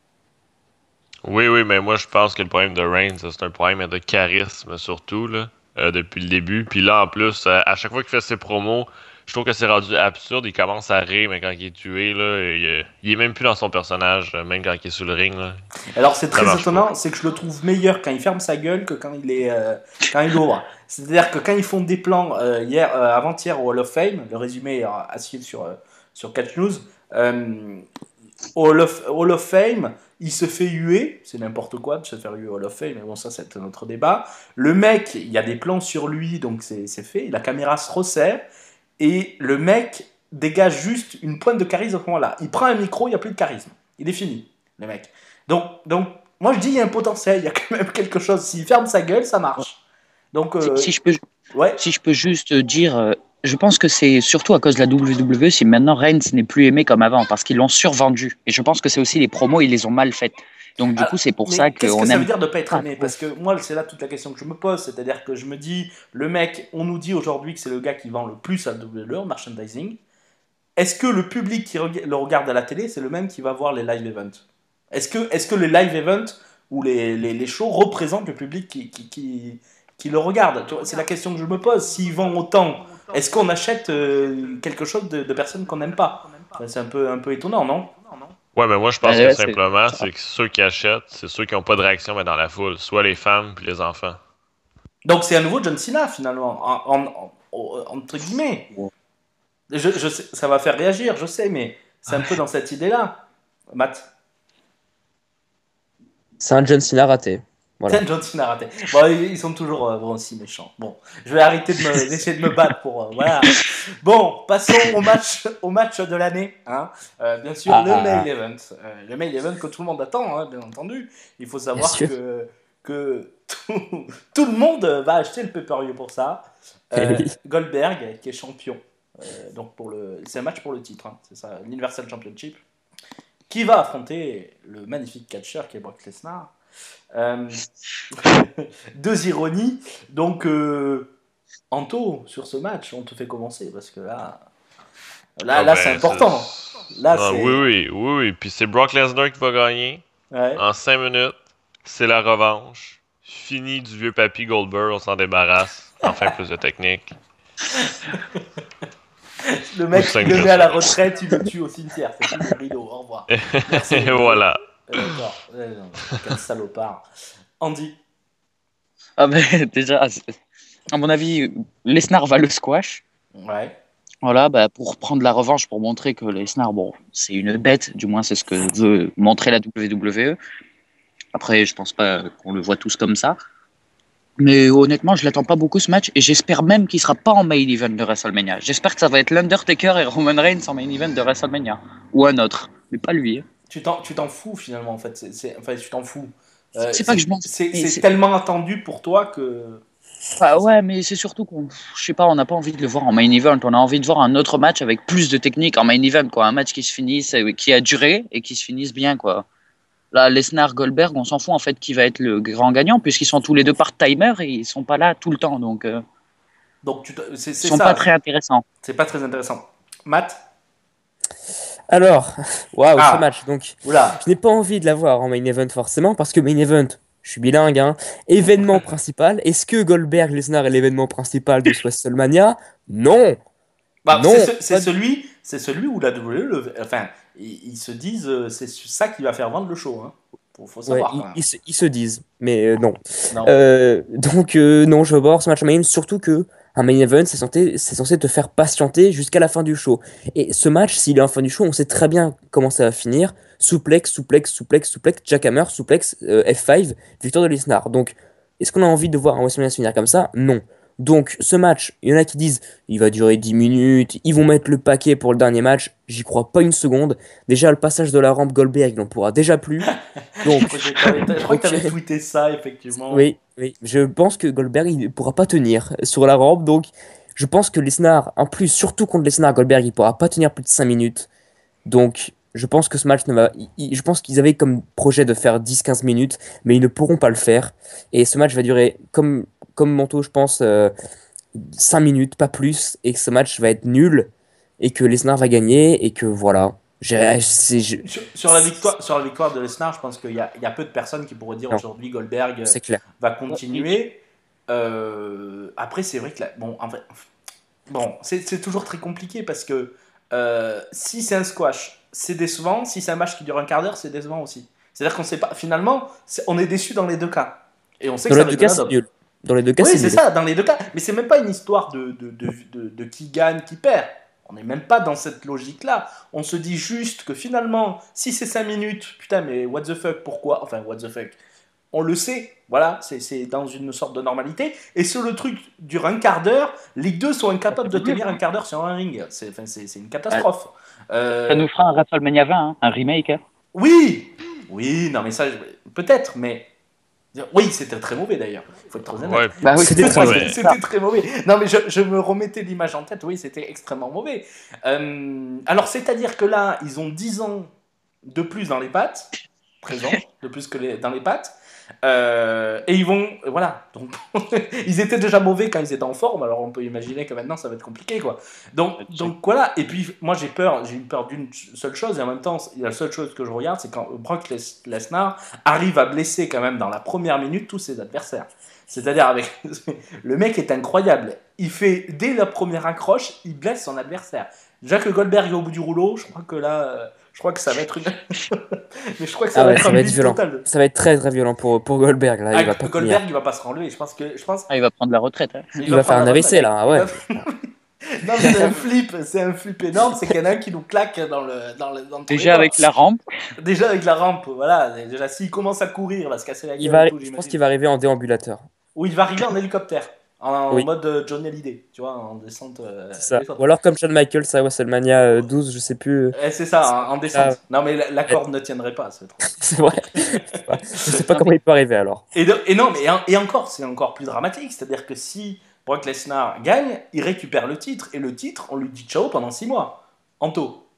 Oui, oui, mais moi je pense que le problème de Reigns, c'est un problème de charisme surtout, là, euh, depuis le début. Puis là, en plus, euh, à chaque fois qu'il fait ses promos, je trouve que c'est rendu absurde. Il commence à rire, mais quand il est tué, là, il, euh, il est même plus dans son personnage, euh, même quand il est sur le ring. Là. Alors, c'est Ça très marche étonnant, c'est que je le trouve meilleur quand il ferme sa gueule que quand il est euh, quand il ouvre. C'est-à-dire que quand ils font des plans euh, hier, euh, avant-hier au Hall of Fame, le résumé est à suivre sur euh, sur Catch News. Euh, au Hall of, Hall of Fame, il se fait huer, c'est n'importe quoi de se faire huer au Hall of Fame, mais bon, ça c'est notre débat. Le mec, il y a des plans sur lui, donc c'est c'est fait, la caméra se resserre, et le mec dégage juste une pointe de charisme à ce moment-là. Il prend un micro, il n'y a plus de charisme. Il est fini, le mec. Donc, donc moi je dis, il y a un potentiel, il y a quand même quelque chose. S'il ferme sa gueule, ça marche. Donc, euh, Si, si je peux, ouais. si je peux juste dire, euh, je pense que c'est surtout à cause de la W W E si maintenant Reigns n'est plus aimé comme avant, parce qu'ils l'ont survendu. Et je pense que c'est aussi les promos, ils les ont mal faites. Donc du Ah, coup, c'est pour mais ça qu'est-ce qu'on que ça aime. veut dire de ne pas être Ah, aimé? Parce que moi, c'est là toute la question que je me pose. C'est-à-dire que je me dis, le mec, on nous dit aujourd'hui que c'est le gars qui vend le plus à W W E en merchandising. Est-ce que le public qui reg- le regarde à la télé, c'est le même qui va voir les live events? Est-ce que, est-ce que les live events ou les, les, les shows représentent le public qui, qui, qui, qui le regarde? Tu vois, c'est la question que je me pose. S'ils vendent autant, est-ce qu'on achète euh, quelque chose de, de personnes qu'on n'aime pas? C'est un peu, un peu étonnant, non? Ouais, mais moi je pense Euh, que c'est- simplement, c'est que ceux qui achètent, c'est ceux qui n'ont pas de réaction mais dans la foule, soit les femmes puis les enfants. Donc c'est à nouveau John Cena finalement, en, en- en- entre guillemets. Je, je sais, ça va faire réagir, je sais, mais c'est un peu dans cette idée-là. Matt, C'est un John Cena raté. Voilà. c'est un John Cena raté. Bon, ils ils sont toujours euh, bon, aussi méchants. Bon, je vais arrêter de me- d'essayer de me battre pour euh, voilà. Bon, passons au match, au match de l'année. Hein. Euh, bien sûr, Ah, le ah, main ah. event, Euh, le main event que tout le monde attend, hein, bien entendu. Il faut savoir sûr. que que tout, tout le monde va acheter le pay-per-view pour ça. Euh, Eh oui. Goldberg qui est champion. Euh, donc pour le, c'est un match pour le titre, hein, c'est ça, l'Universal Championship, qui va affronter le magnifique catcheur qui est Brock Lesnar. Euh, deux ironies. Donc euh, Anto, sur ce match, on te fait commencer parce que là, là, Ah là ben, c'est important. Là, Ah, c'est oui, oui, oui, oui. Puis c'est Brock Lesnar qui va gagner ouais. en cinq minutes. C'est la revanche. Fini du vieux papy Goldberg, on s'en débarrasse. Enfin, plus de technique. Le mec Ou qui cinq le met minutes. à la retraite, il le tue au cimetière. C'est fini le rideau. Au revoir. Merci. Et voilà. Euh, D'accord. Ouais, non, quel salopard. Andy. Ah ben déjà, c'est- à mon avis, Lesnar va le squash. Ouais. Voilà, bah, pour prendre la revanche, pour montrer que Lesnar, bon, c'est une bête, du moins c'est ce que veut montrer la W W E. Après, je pense pas qu'on le voit tous comme ça. Mais honnêtement, je l'attends pas beaucoup ce match et j'espère même qu'il sera pas en main event de WrestleMania. J'espère que ça va être l'Undertaker et Roman Reigns en main event de WrestleMania. Ou un autre, mais pas lui. Hein. Tu t'en, tu t'en fous finalement en fait. C'est, c'est- enfin, tu t'en fous. Euh, C'est pas que c'est, je m'en fous. c'est, mais c'est c'est- tellement attendu pour toi que. Ah ouais, mais c'est surtout qu'on, je sais pas, on n'a pas envie de le voir en main event. On a envie de voir un autre match avec plus de technique en main event, quoi. Un match qui se finisse, euh, qui a duré et qui se finisse bien, quoi. Là, Lesnar, Goldberg, on s'en fout en fait qui va être le grand gagnant puisqu'ils sont tous les deux part-timer et ils sont pas là tout le temps, donc euh, Donc tu te- c'est, ils c'est sont ça. pas très intéressants. C'est pas très intéressant. Matt. Alors, waouh, ce Ah. match. Donc, Oula. je n'ai pas envie de l'avoir en main event forcément parce que main event, je suis bilingue, hein. Événement principal. Est-ce que Goldberg Lesnar est l'événement principal de ce WrestleMania? Non. Bah, Non. c'est, ce- c'est Pas de- celui, c'est celui où la W, le- enfin, ils, ils se disent, euh, c'est ça qui va faire vendre le show. Hein. Faut, faut Ouais, savoir. ils, quand même. ils se, ils se disent, mais euh, non. Non. Euh, donc euh, non, je veux pas voir ce match en main event, surtout que un main event, c'est censé, c'est censé te faire patienter jusqu'à la fin du show. Et ce match, s'il est en fin du show, on sait très bien comment ça va finir. Souplex, souplex, souplex, souplex, jackhammer, souplex, euh, F cinq, victoire de Lesnar. Donc, est-ce qu'on a envie de voir un WrestleMania se finir comme ça? Non. Donc, ce match, il y en a qui disent, il va durer dix minutes, ils vont mettre le paquet pour le dernier match. J'y crois pas une seconde. Déjà, le passage de la rampe Goldberg, il n'en pourra déjà plus. Donc, Je t'avais- je crois que tu avais ok. tweeté ça, effectivement. Oui, oui, je pense que Goldberg il ne pourra pas tenir sur la rampe, donc je pense que Lesnar, en plus, surtout contre Lesnar, Goldberg il pourra pas tenir plus de cinq minutes. Donc je pense que ce match ne va. il- il- je pense qu'ils avaient comme projet de faire dix quinze minutes, mais ils ne pourront pas le faire. Et ce match va durer, comme, comme Manto, je pense, euh, cinq minutes, pas plus, et que ce match va être nul, et que Lesnar va gagner, et que voilà. J'ai- c'est- je- Sur, sur la victoire, sur la victoire de Lesnar, je pense qu'il y a, il y a peu de personnes qui pourraient dire Non. aujourd'hui Goldberg euh, C'est clair. va continuer. Euh, après, c'est vrai que la- bon, en fait, bon, c'est c'est toujours très compliqué parce que euh, si c'est un squash, c'est décevant. Si c'est un match qui dure un quart d'heure, c'est décevant aussi. C'est-à-dire qu'on sait pas. Finalement, c'est- on est déçu dans les deux cas. Et on sait Dans que les ça va deux être cas, de la c'est dope. nul. Dans les deux cas, Oui, c'est c'est nul. ça, dans les deux cas. Mais c'est même pas une histoire de, de, de, de, de qui gagne, qui perd. On n'est même pas dans cette logique-là. On se dit juste que finalement, si c'est cinq minutes, putain, mais what the fuck, pourquoi? Enfin, what the fuck. On le sait, voilà, c'est c'est dans une sorte de normalité. Et si le truc dure un quart d'heure, les deux sont incapables de tenir un quart d'heure sur un ring. C'est enfin, c'est- c'est une catastrophe. Euh, Ça nous fera un WrestleMania vingt, hein, un remake. Hein. Oui, oui, non mais ça, je- peut-être, mais oui, c'était très mauvais d'ailleurs. Il faut être très honnête. Ouais, Bah oui, C'était très mauvais. C'était très mauvais. Non, mais je, je me remettais l'image en tête. Oui, c'était extrêmement mauvais. Euh, alors, c'est-à-dire que là, ils ont dix ans de plus dans les pattes, présent, de plus que les, dans les pattes. Euh, et ils vont, voilà. Donc, ils étaient déjà mauvais quand ils étaient en forme. Alors, on peut imaginer que maintenant, ça va être compliqué, quoi. Donc, donc voilà. Et puis, moi, j'ai peur. J'ai eu peur d'une seule chose. Et en même temps, la seule chose que je regarde, c'est quand Brock Les- Lesnar arrive à blesser quand même dans la première minute tous ses adversaires. C'est-à-dire avec le mec est incroyable. Il fait dès la première accroche, il blesse son adversaire. Déjà que Goldberg est au bout du rouleau, je crois que là, euh, je crois que ça va être une... mais je crois que ça Ah va ouais, être ça un va être bide violent. total. Ça va être très très violent pour, pour Goldberg là. Il Ah, va pas Goldberg, tenir. il va pas se relever. Je pense que, je pense, Ah, il va prendre la retraite. Hein. Il va faire prendre un la A V C retraite. là, Il ouais. va- Non, mais c'est un flip, c'est un flip énorme. C'est qu'il y en a un qui nous claque dans le, dans le, dans tous les Déjà bords. avec la rampe. Déjà avec la rampe, voilà. Déjà, s'il commence à courir, il va se casser la gueule. Il va, et tout, je pense j'imagine. qu'il va arriver en déambulateur. Ou il va arriver en hélicoptère, en Oui. mode euh, Johnny Hallyday, tu vois, en descente. euh, C'est ça. descente. Ou alors comme Shawn Michaels à WrestleMania euh, douze, je sais plus. Eh, c'est ça, en, en descente. Ah. Non, mais la, la corde ne tiendrait pas. C'est trop. C'est vrai. Je sais pas, je sais pas comment il peut arriver alors. Et, de- et non, mais en- et encore, c'est encore plus dramatique. C'est-à-dire que si Brock Lesnar gagne, il récupère le titre. Et le titre, on lui dit ciao pendant six mois. Anto.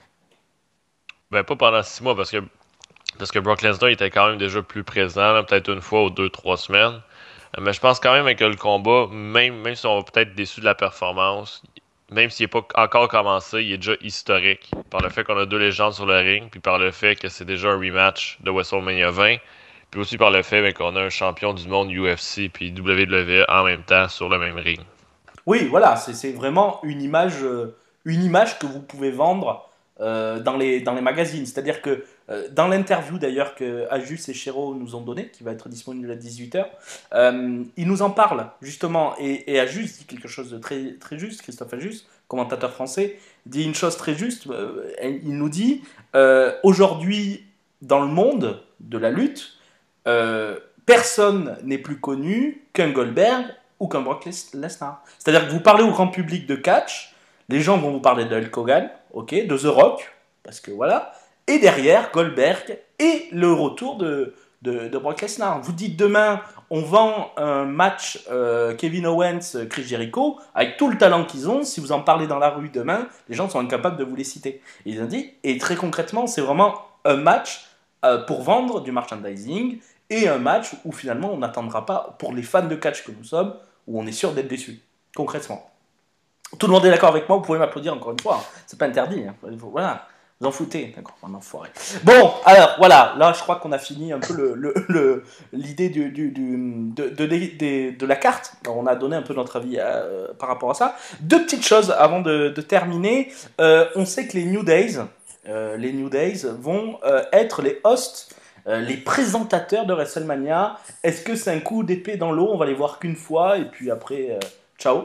Ben, pas pendant six mois, parce que, parce que Brock Lesnar était quand même déjà plus présent, là, peut-être une fois ou deux, trois semaines. Euh, Mais je pense quand même que le combat, même, même si on va peut-être déçu de la performance, même s'il n'est pas encore commencé, il est déjà historique. Par le fait qu'on a deux légendes sur le ring, puis par le fait que c'est déjà un rematch de WrestleMania vingt, puis aussi par le fait ben, qu'on a un champion du monde U F C puis W W E en même temps sur le même ring. Oui, voilà, c'est c'est vraiment une image, euh, une image que vous pouvez vendre euh, dans, les, dans les magazines. C'est-à-dire que euh, dans l'interview d'ailleurs que Ajus et Chéreau nous ont donné, qui va être disponible à dix-huit heures, euh, ils nous en parlent justement. Et, et Ajus dit quelque chose de très, très juste, Christophe Ajus, commentateur français, dit une chose très juste. Euh, il nous dit euh, aujourd'hui, dans le monde de la lutte, euh, personne n'est plus connu qu'un Goldberg ou qu'un Brock Lesnar. C'est-à-dire que vous parlez au grand public de catch, les gens vont vous parler de Hulk Hogan, ok, de The Rock, parce que voilà, et derrière Goldberg et le retour de, de, de Brock Lesnar. Vous dites demain, on vend un match euh, Kevin Owens, Chris Jericho, avec tout le talent qu'ils ont, si vous en parlez dans la rue demain, les gens sont incapables de vous les citer. Et ils ont dit, et très concrètement, c'est vraiment un match euh, pour vendre du merchandising, et un match où finalement on n'attendra pas, pour les fans de catch que nous sommes, où on est sûr d'être déçus, concrètement. Tout le monde est d'accord avec moi, vous pouvez m'applaudir encore une fois, hein. C'est pas interdit, hein. Voilà, vous en foutez, d'accord, un enfoiré. Bon, alors voilà, là je crois qu'on a fini un peu le, le, le, l'idée du, du, du, de, de, de, de la carte. Alors, on a donné un peu notre avis euh, par rapport à ça. Deux petites choses avant de, de terminer. Euh, on sait que les New Days, euh, les New Days vont euh, être les hosts, Euh, les présentateurs de WrestleMania. Est-ce que c'est un coup d'épée dans l'eau? On va les voir qu'une fois et puis après, euh, ciao.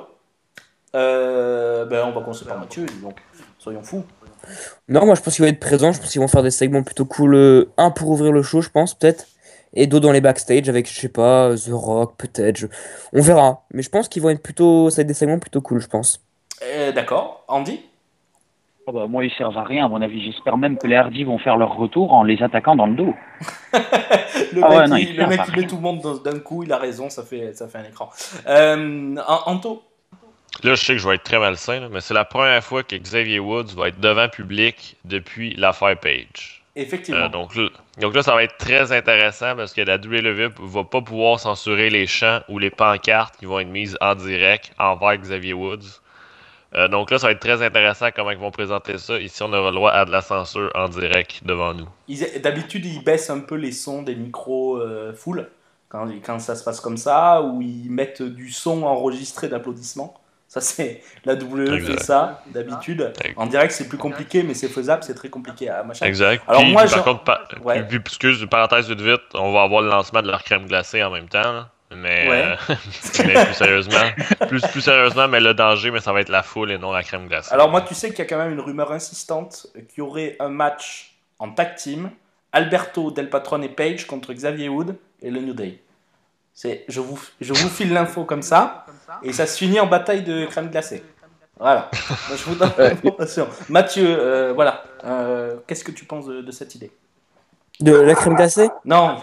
Euh, ben, on va commencer par Mathieu, donc soyons fous. Non, moi je pense qu'ils vont être présents, je pense qu'ils vont faire des segments plutôt cool. euh, un pour ouvrir le show, je pense, peut-être. Et d'autres dans les backstage avec, je sais pas, The Rock, peut-être. je- On verra. Mais je pense qu'ils vont être plutôt. Ça va être des segments plutôt cool, je pense. Euh, d'accord. Andy? Oh bah, moi, ils servent à rien, à mon avis. J'espère même que les Hardy vont faire leur retour en les attaquant dans le dos. Le Ah mec, ouais, non, il, il le fait mec un il pari. met tout le monde dans- d'un coup, il a raison, ça fait, ça fait un écran. Euh, An- Anto? Là, je sais que je vais être très malsain, là, mais c'est la première fois que Xavier Woods va être devant public depuis l'affaire Page. Effectivement. Euh, donc, là, donc là, ça va être très intéressant parce que la W W E va pas pouvoir censurer les chants ou les pancartes qui vont être mises en direct envers Xavier Woods. Euh, donc là, ça va être très intéressant comment ils vont présenter ça. Ici, on aura le droit à de la censure en direct devant nous. Ils- D'habitude, ils baissent un peu les sons des micros euh, full quand, quand ça se passe comme ça, ou ils mettent du son enregistré d'applaudissements. Ça, c'est la W W E fait Exact. ça d'habitude. Exact. En direct, c'est plus compliqué, mais c'est faisable, c'est très compliqué à machin. Exact. Alors puis, moi, puis par genre- contre, pa- Ouais. puis, puis, excuse, parenthèse vite vite, on va avoir le lancement de leur crème glacée en même temps. là. Mais, Ouais. euh, mais plus sérieusement, plus, plus sérieusement, mais le danger, mais ça va être la foule et non la crème glacée. Alors moi, tu sais qu'il y a quand même une rumeur insistante qu'il y aurait un match en tag team, Alberto Del Patron et Page contre Xavier Wood et le New Day. C'est, je vous, je vous file l'info comme ça, et ça se finit en bataille de crème glacée. Voilà. Moi, je vous donne l'information. Mathieu, euh, voilà. Euh, qu'est-ce que tu penses de, de cette idée? De la crème glacée? Non.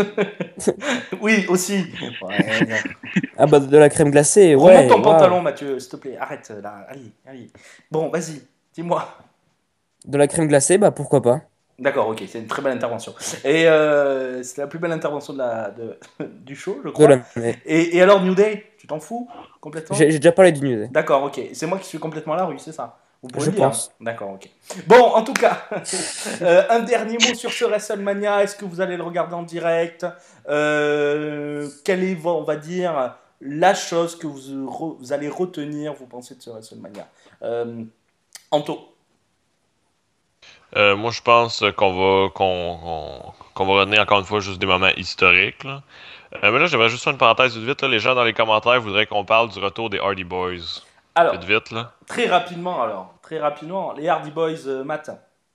Oui, aussi. Ouais, non. Ah bah de la crème glacée, Remonte ouais. ton waouh. pantalon, Mathieu, s'il te plaît. Arrête là. Allez, allez. Bon, vas-y. Dis-moi. De la crème glacée, bah pourquoi pas. D'accord, ok, c'est une très belle intervention. Et euh, c'est la plus belle intervention de la, de, du show, je De crois. la... mais Et, et alors, New Day, tu t'en fous complètement? J'ai j'ai déjà parlé du New Day. D'accord, ok. C'est moi qui suis complètement à la rue, c'est ça? Vous pouvez Je le dire, pense. hein. D'accord, ok. Bon, en tout cas, euh, un dernier mot sur ce WrestleMania. Est-ce que vous allez le regarder en direct? euh, Quelle est, on va dire, la chose que vous, re- vous allez retenir, vous pensez, de ce WrestleMania? euh, Anto? Euh, moi, je pense qu'on va qu'on qu'on- qu'on va retenir encore une fois juste des moments historiques. Là. Euh, mais là, j'aimerais juste faire une parenthèse vite vite. Là. Les gens dans les commentaires voudraient qu'on parle du retour des Hardy Boys. Alors, Vite vite, là. très rapidement, alors, très rapidement, les Hardy Boys, euh, Matt.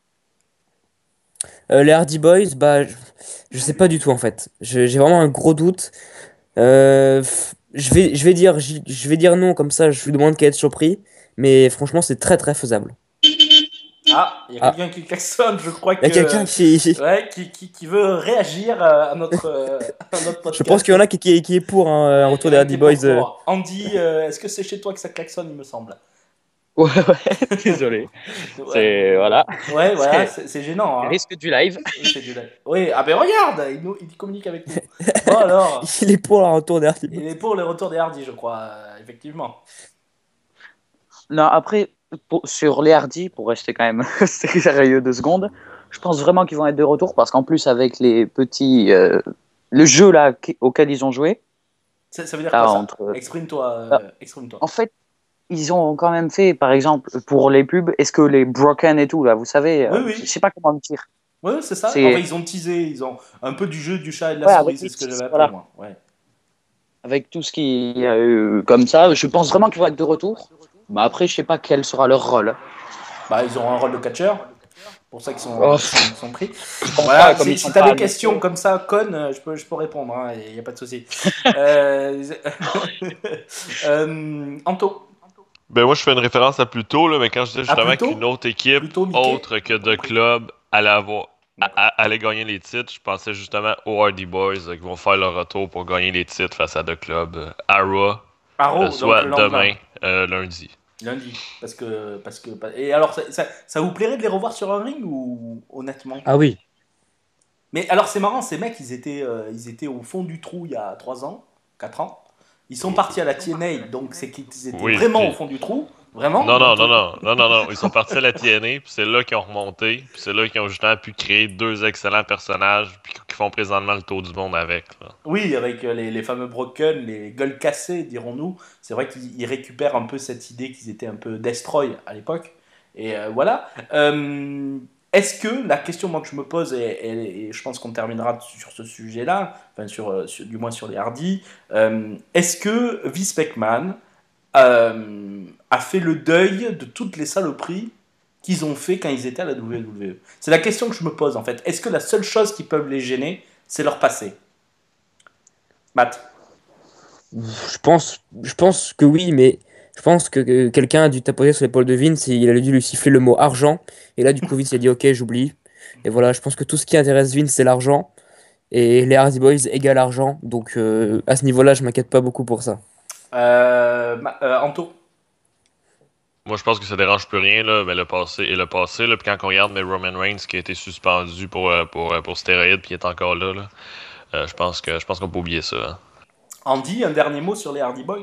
Euh, les Hardy Boys, bah je, je sais pas du tout en fait. Je- J'ai vraiment un gros doute. Euh, f- je vais, je vais dire, j'y- je vais dire non comme ça. Je lui demande qu'à être surpris. Mais franchement, c'est très très faisable. Ah, il y a Ah. quelqu'un qui klaxonne, je crois que... Il y a quelqu'un qui, Ouais, qui, qui, qui veut réagir euh, à notre, euh, à notre podcast. je pense qu'il y en a qui, qui, qui est pour hein, un retour des Hardy Qui est pour Boys. euh. toi. Andy, euh, est-ce que c'est chez toi que ça klaxonne, il me semble? Ouais, ouais, désolé. Ouais, C'est, voilà. ouais, voilà, c'est c'est gênant. Hein. Risque du live. Oui, c'est du live. Oui, ah ben regarde, il, nous, il communique avec nous. Bon alors, Il est pour un retour des Hardy Boys. il est pour le retour des Hardy, je crois, euh, effectivement. Non, après, pour- sur les Hardy, pour rester quand même sérieux deux secondes, je pense vraiment qu'ils vont être de retour parce qu'en plus, avec les petits. euh, le jeu là qui- auquel ils ont joué, Ça, ça veut dire là, quoi ça? entre. Exprime-toi, euh, Ah. exprime-toi. En fait, ils ont quand même fait, par exemple, pour les pubs, est-ce que les Broken et tout, là, vous savez, Oui, euh, oui. je sais pas comment le dire. Oui, c'est ça. C'est- Enfin, ils ont teasé, ils ont un peu du jeu du chat et de la Ouais, souris, avec c'est les ce que teas, j'avais appelé voilà. moi. Ouais. Avec tout ce qui y a eu comme ça, je pense vraiment qu'ils vont être de retour. Mais après, je sais pas quel sera leur rôle. Bah, ils auront un rôle de catcheur. Pour ça qu'ils sont, Oh, qu'ils sont, qu'ils sont pris. je pense Voilà, pas, comme si, ils si sont tu as pas des annoncés. questions comme ça, connes, euh, je peux, je peux répondre, il n'y a pas de souci. euh, euh, Anto, Ben moi, je fais une référence à plus tôt, là, mais quand je disais ah, justement plutôt qu'une autre équipe Plutôt Mickey autre que de Compris. club allait, avoir, a- D'accord. a- allait gagner les titres, je pensais justement aux Hardy Boys euh, qui vont faire leur retour pour gagner les titres face à deux clubs. Euh, à Raw, Arrow, euh, donc soit le demain, lendemain, euh, lundi. lundi. Parce que, parce que, et alors, ça, ça, ça vous plairait de les revoir sur un ring ou honnêtement? Ah oui. Mais alors, c'est marrant, ces mecs, ils étaient, euh, ils étaient au fond du trou il y a trois ans, quatre ans. Ils sont partis à la T N A, donc c'est qu'ils étaient Oui, vraiment puis- au fond du trou. Vraiment? Non, non, Donc, non, euh, non, non, non, non. Ils sont partis à la T N A, puis c'est là qu'ils ont remonté, puis c'est là qu'ils ont justement pu créer deux excellents personnages, puis qui font présentement le tour du monde avec. Là. Oui, avec euh, les, les fameux broken, les gueules cassées, dirons-nous. C'est vrai qu'ils ils récupèrent un peu cette idée qu'ils étaient un peu destroy à l'époque. Et euh, voilà. Euh, Est-ce que la question moi, que je me pose, et, et- et je pense qu'on terminera sur ce sujet-là, enfin sur, euh, sur- du moins sur les Hardy, euh, est-ce que Vince McMahon euh, a fait le deuil de toutes les saloperies qu'ils ont fait quand ils étaient à la W W E? C'est la question que je me pose en fait. Est-ce que la seule chose qui peut les gêner, c'est leur passé? Matt. Je pense, je pense que oui, mais je pense que, que quelqu'un a dû tapoter sur l'épaule de Vince et il a dû lui siffler le mot argent. Et là, du coup, Vince a dit ok, j'oublie. Et voilà, je pense que tout ce qui intéresse Vince, c'est l'argent. Et les Hardy Boys égale argent. Donc euh, à ce niveau-là, je m'inquiète pas beaucoup pour ça. Euh, Ma- euh, Anto. Moi, je pense que ça dérange plus rien, là, mais le passé et le passé. Là, puis quand on regarde mais Roman Reigns qui a été suspendu pour, euh, pour, euh, pour stéroïdes, puis il est encore là, là euh, je pense que je pense qu'on peut oublier ça. Hein. Andy, un dernier mot sur les Hardy Boys?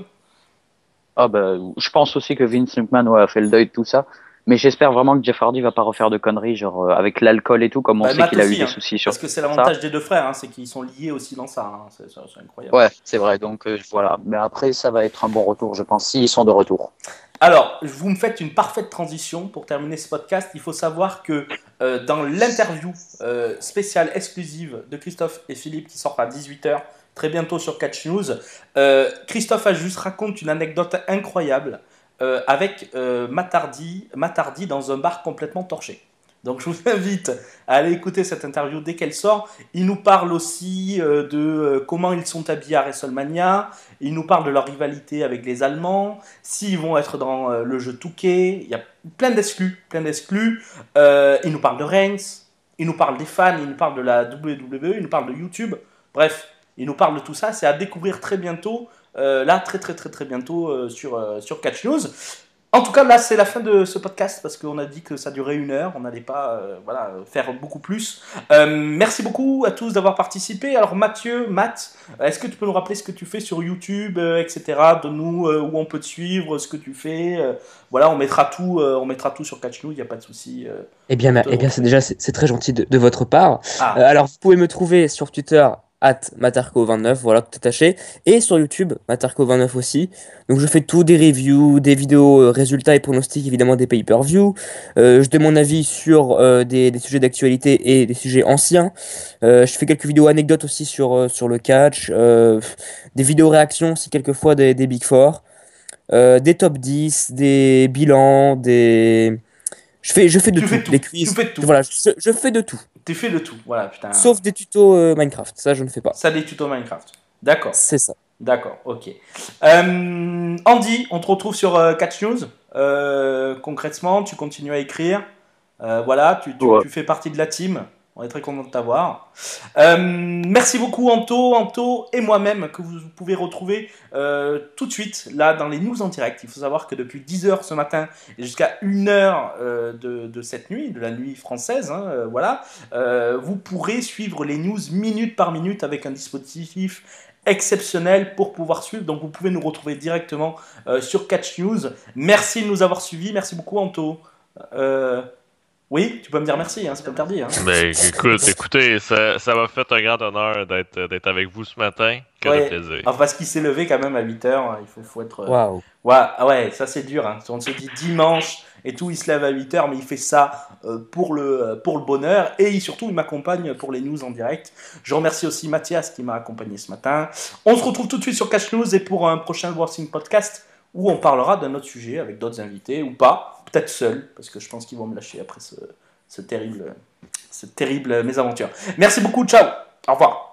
Ah bah, je pense aussi que Vince McMahon ouais, a fait le deuil de tout ça. Mais j'espère vraiment que Jeff Hardy va pas refaire de conneries, genre euh, avec l'alcool et tout, comme on Bah, sait Matt qu'il a eu aussi, des hein, soucis sur parce que c'est sur ça. l'avantage des deux frères, hein, c'est qu'ils sont liés aussi dans ça. Hein, c'est, c'est- c'est incroyable. Ouais, c'est vrai. Donc euh, voilà. Mais après, ça va être un bon retour, je pense, s'ils sont de retour. Alors, vous me faites une parfaite transition pour terminer ce podcast. Il faut savoir que euh, dans l'interview euh, spéciale exclusive de Christophe et Philippe qui sort à dix-huit heures, très bientôt sur Catch News, euh, Christophe Ajus raconte une anecdote incroyable euh, avec euh, Matt Hardy, Matt Hardy dans un bar complètement torché. Donc je vous invite à aller écouter cette interview dès qu'elle sort. Il nous parle aussi euh, de euh, comment ils sont habillés à WrestleMania. Il nous parle de leur rivalité avec les Allemands, s'ils vont être dans euh, le jeu deux K. Il y a plein d'exclus, plein d'exclus. Euh, il nous parle de Reigns, il nous parle des fans, il nous parle de la W W E, il nous parle de YouTube. Bref, il nous parle de tout ça. C'est à découvrir très bientôt, euh, là très très très très bientôt euh, sur, euh, sur Catch News. En tout cas, là, c'est la fin de ce podcast parce qu'on a dit que ça durait une heure. On n'allait pas euh, voilà, faire beaucoup plus. Euh, merci beaucoup à tous d'avoir participé. Alors, Mathieu, Matt, est-ce que tu peux nous rappeler ce que tu fais sur YouTube, euh, et cetera. Donne-nous euh, où on peut te suivre, ce que tu fais. Euh, voilà, on mettra tout, euh, on mettra tout sur Catch News, il n'y a pas de souci. Euh, Eh bien, pour ma- te eh bien c'est retrouver. déjà c'est c'est très gentil de, de votre part. Ah, Euh, alors, vous pouvez me trouver sur Twitter at matarko vingt-neuf, voilà, tout attaché, et sur YouTube, matarko vingt-neuf aussi. Donc, je fais tout, des reviews, des vidéos euh, résultats et pronostics, évidemment des pay-per-view. Euh, je donne mon avis sur euh, des, des sujets d'actualité et des sujets anciens. Euh, je fais quelques vidéos anecdotes aussi sur, euh, sur le catch, euh, des vidéos réactions aussi quelquefois des, des Big Four, euh, des top dix, des bilans, des... Je fais, je fais de tu tout, fais tout. des Tu quiz. fais tout. Voilà, je, je fais de tout. Tu fais de tout. Voilà, putain. Sauf des tutos euh, Minecraft, ça je ne fais pas. Ça, des tutos Minecraft. D'accord. C'est ça. D'accord, ok. Euh, Andy, on te retrouve sur euh, Catch News. Euh, concrètement, tu continues à écrire. Euh, voilà, tu, tu, Ouais. tu fais partie de la team. On est très content de t'avoir. Euh, merci beaucoup Anto, Anto et moi-même que vous pouvez retrouver euh, tout de suite là dans les news en direct. Il faut savoir que depuis dix heures ce matin et jusqu'à une heure euh, de, de cette nuit, de la nuit française, hein, euh, voilà, euh, vous pourrez suivre les news minute par minute avec un dispositif exceptionnel pour pouvoir suivre. Donc vous pouvez nous retrouver directement euh, sur Catch News. Merci de nous avoir suivis. Merci beaucoup Anto. Euh, oui, tu peux me dire merci, hein, c'est pas interdit. Hein. Ben écoute, écoutez, ça, ça m'a fait un grand honneur d'être d'être avec vous ce matin. Que Ouais. de plaisir. Ah, parce qu'il s'est levé quand même à huit heures. Il faut, faut être. euh, Waouh. Ouais, ah ouais, ça c'est dur. Hein. On se dit dimanche et tout, il se lève à huit heures, mais il fait ça euh, pour, le, pour le bonheur. Et il, surtout, il m'accompagne pour les news en direct. Je remercie aussi Mathias qui m'a accompagné ce matin. On se retrouve tout de suite sur Catch News et pour un prochain Wrestling Podcast où on parlera d'un autre sujet avec d'autres invités ou pas. Peut-être seul, parce que je pense qu'ils vont me lâcher après ce, ce terrible, ce terrible mésaventure. Merci beaucoup, ciao, au revoir.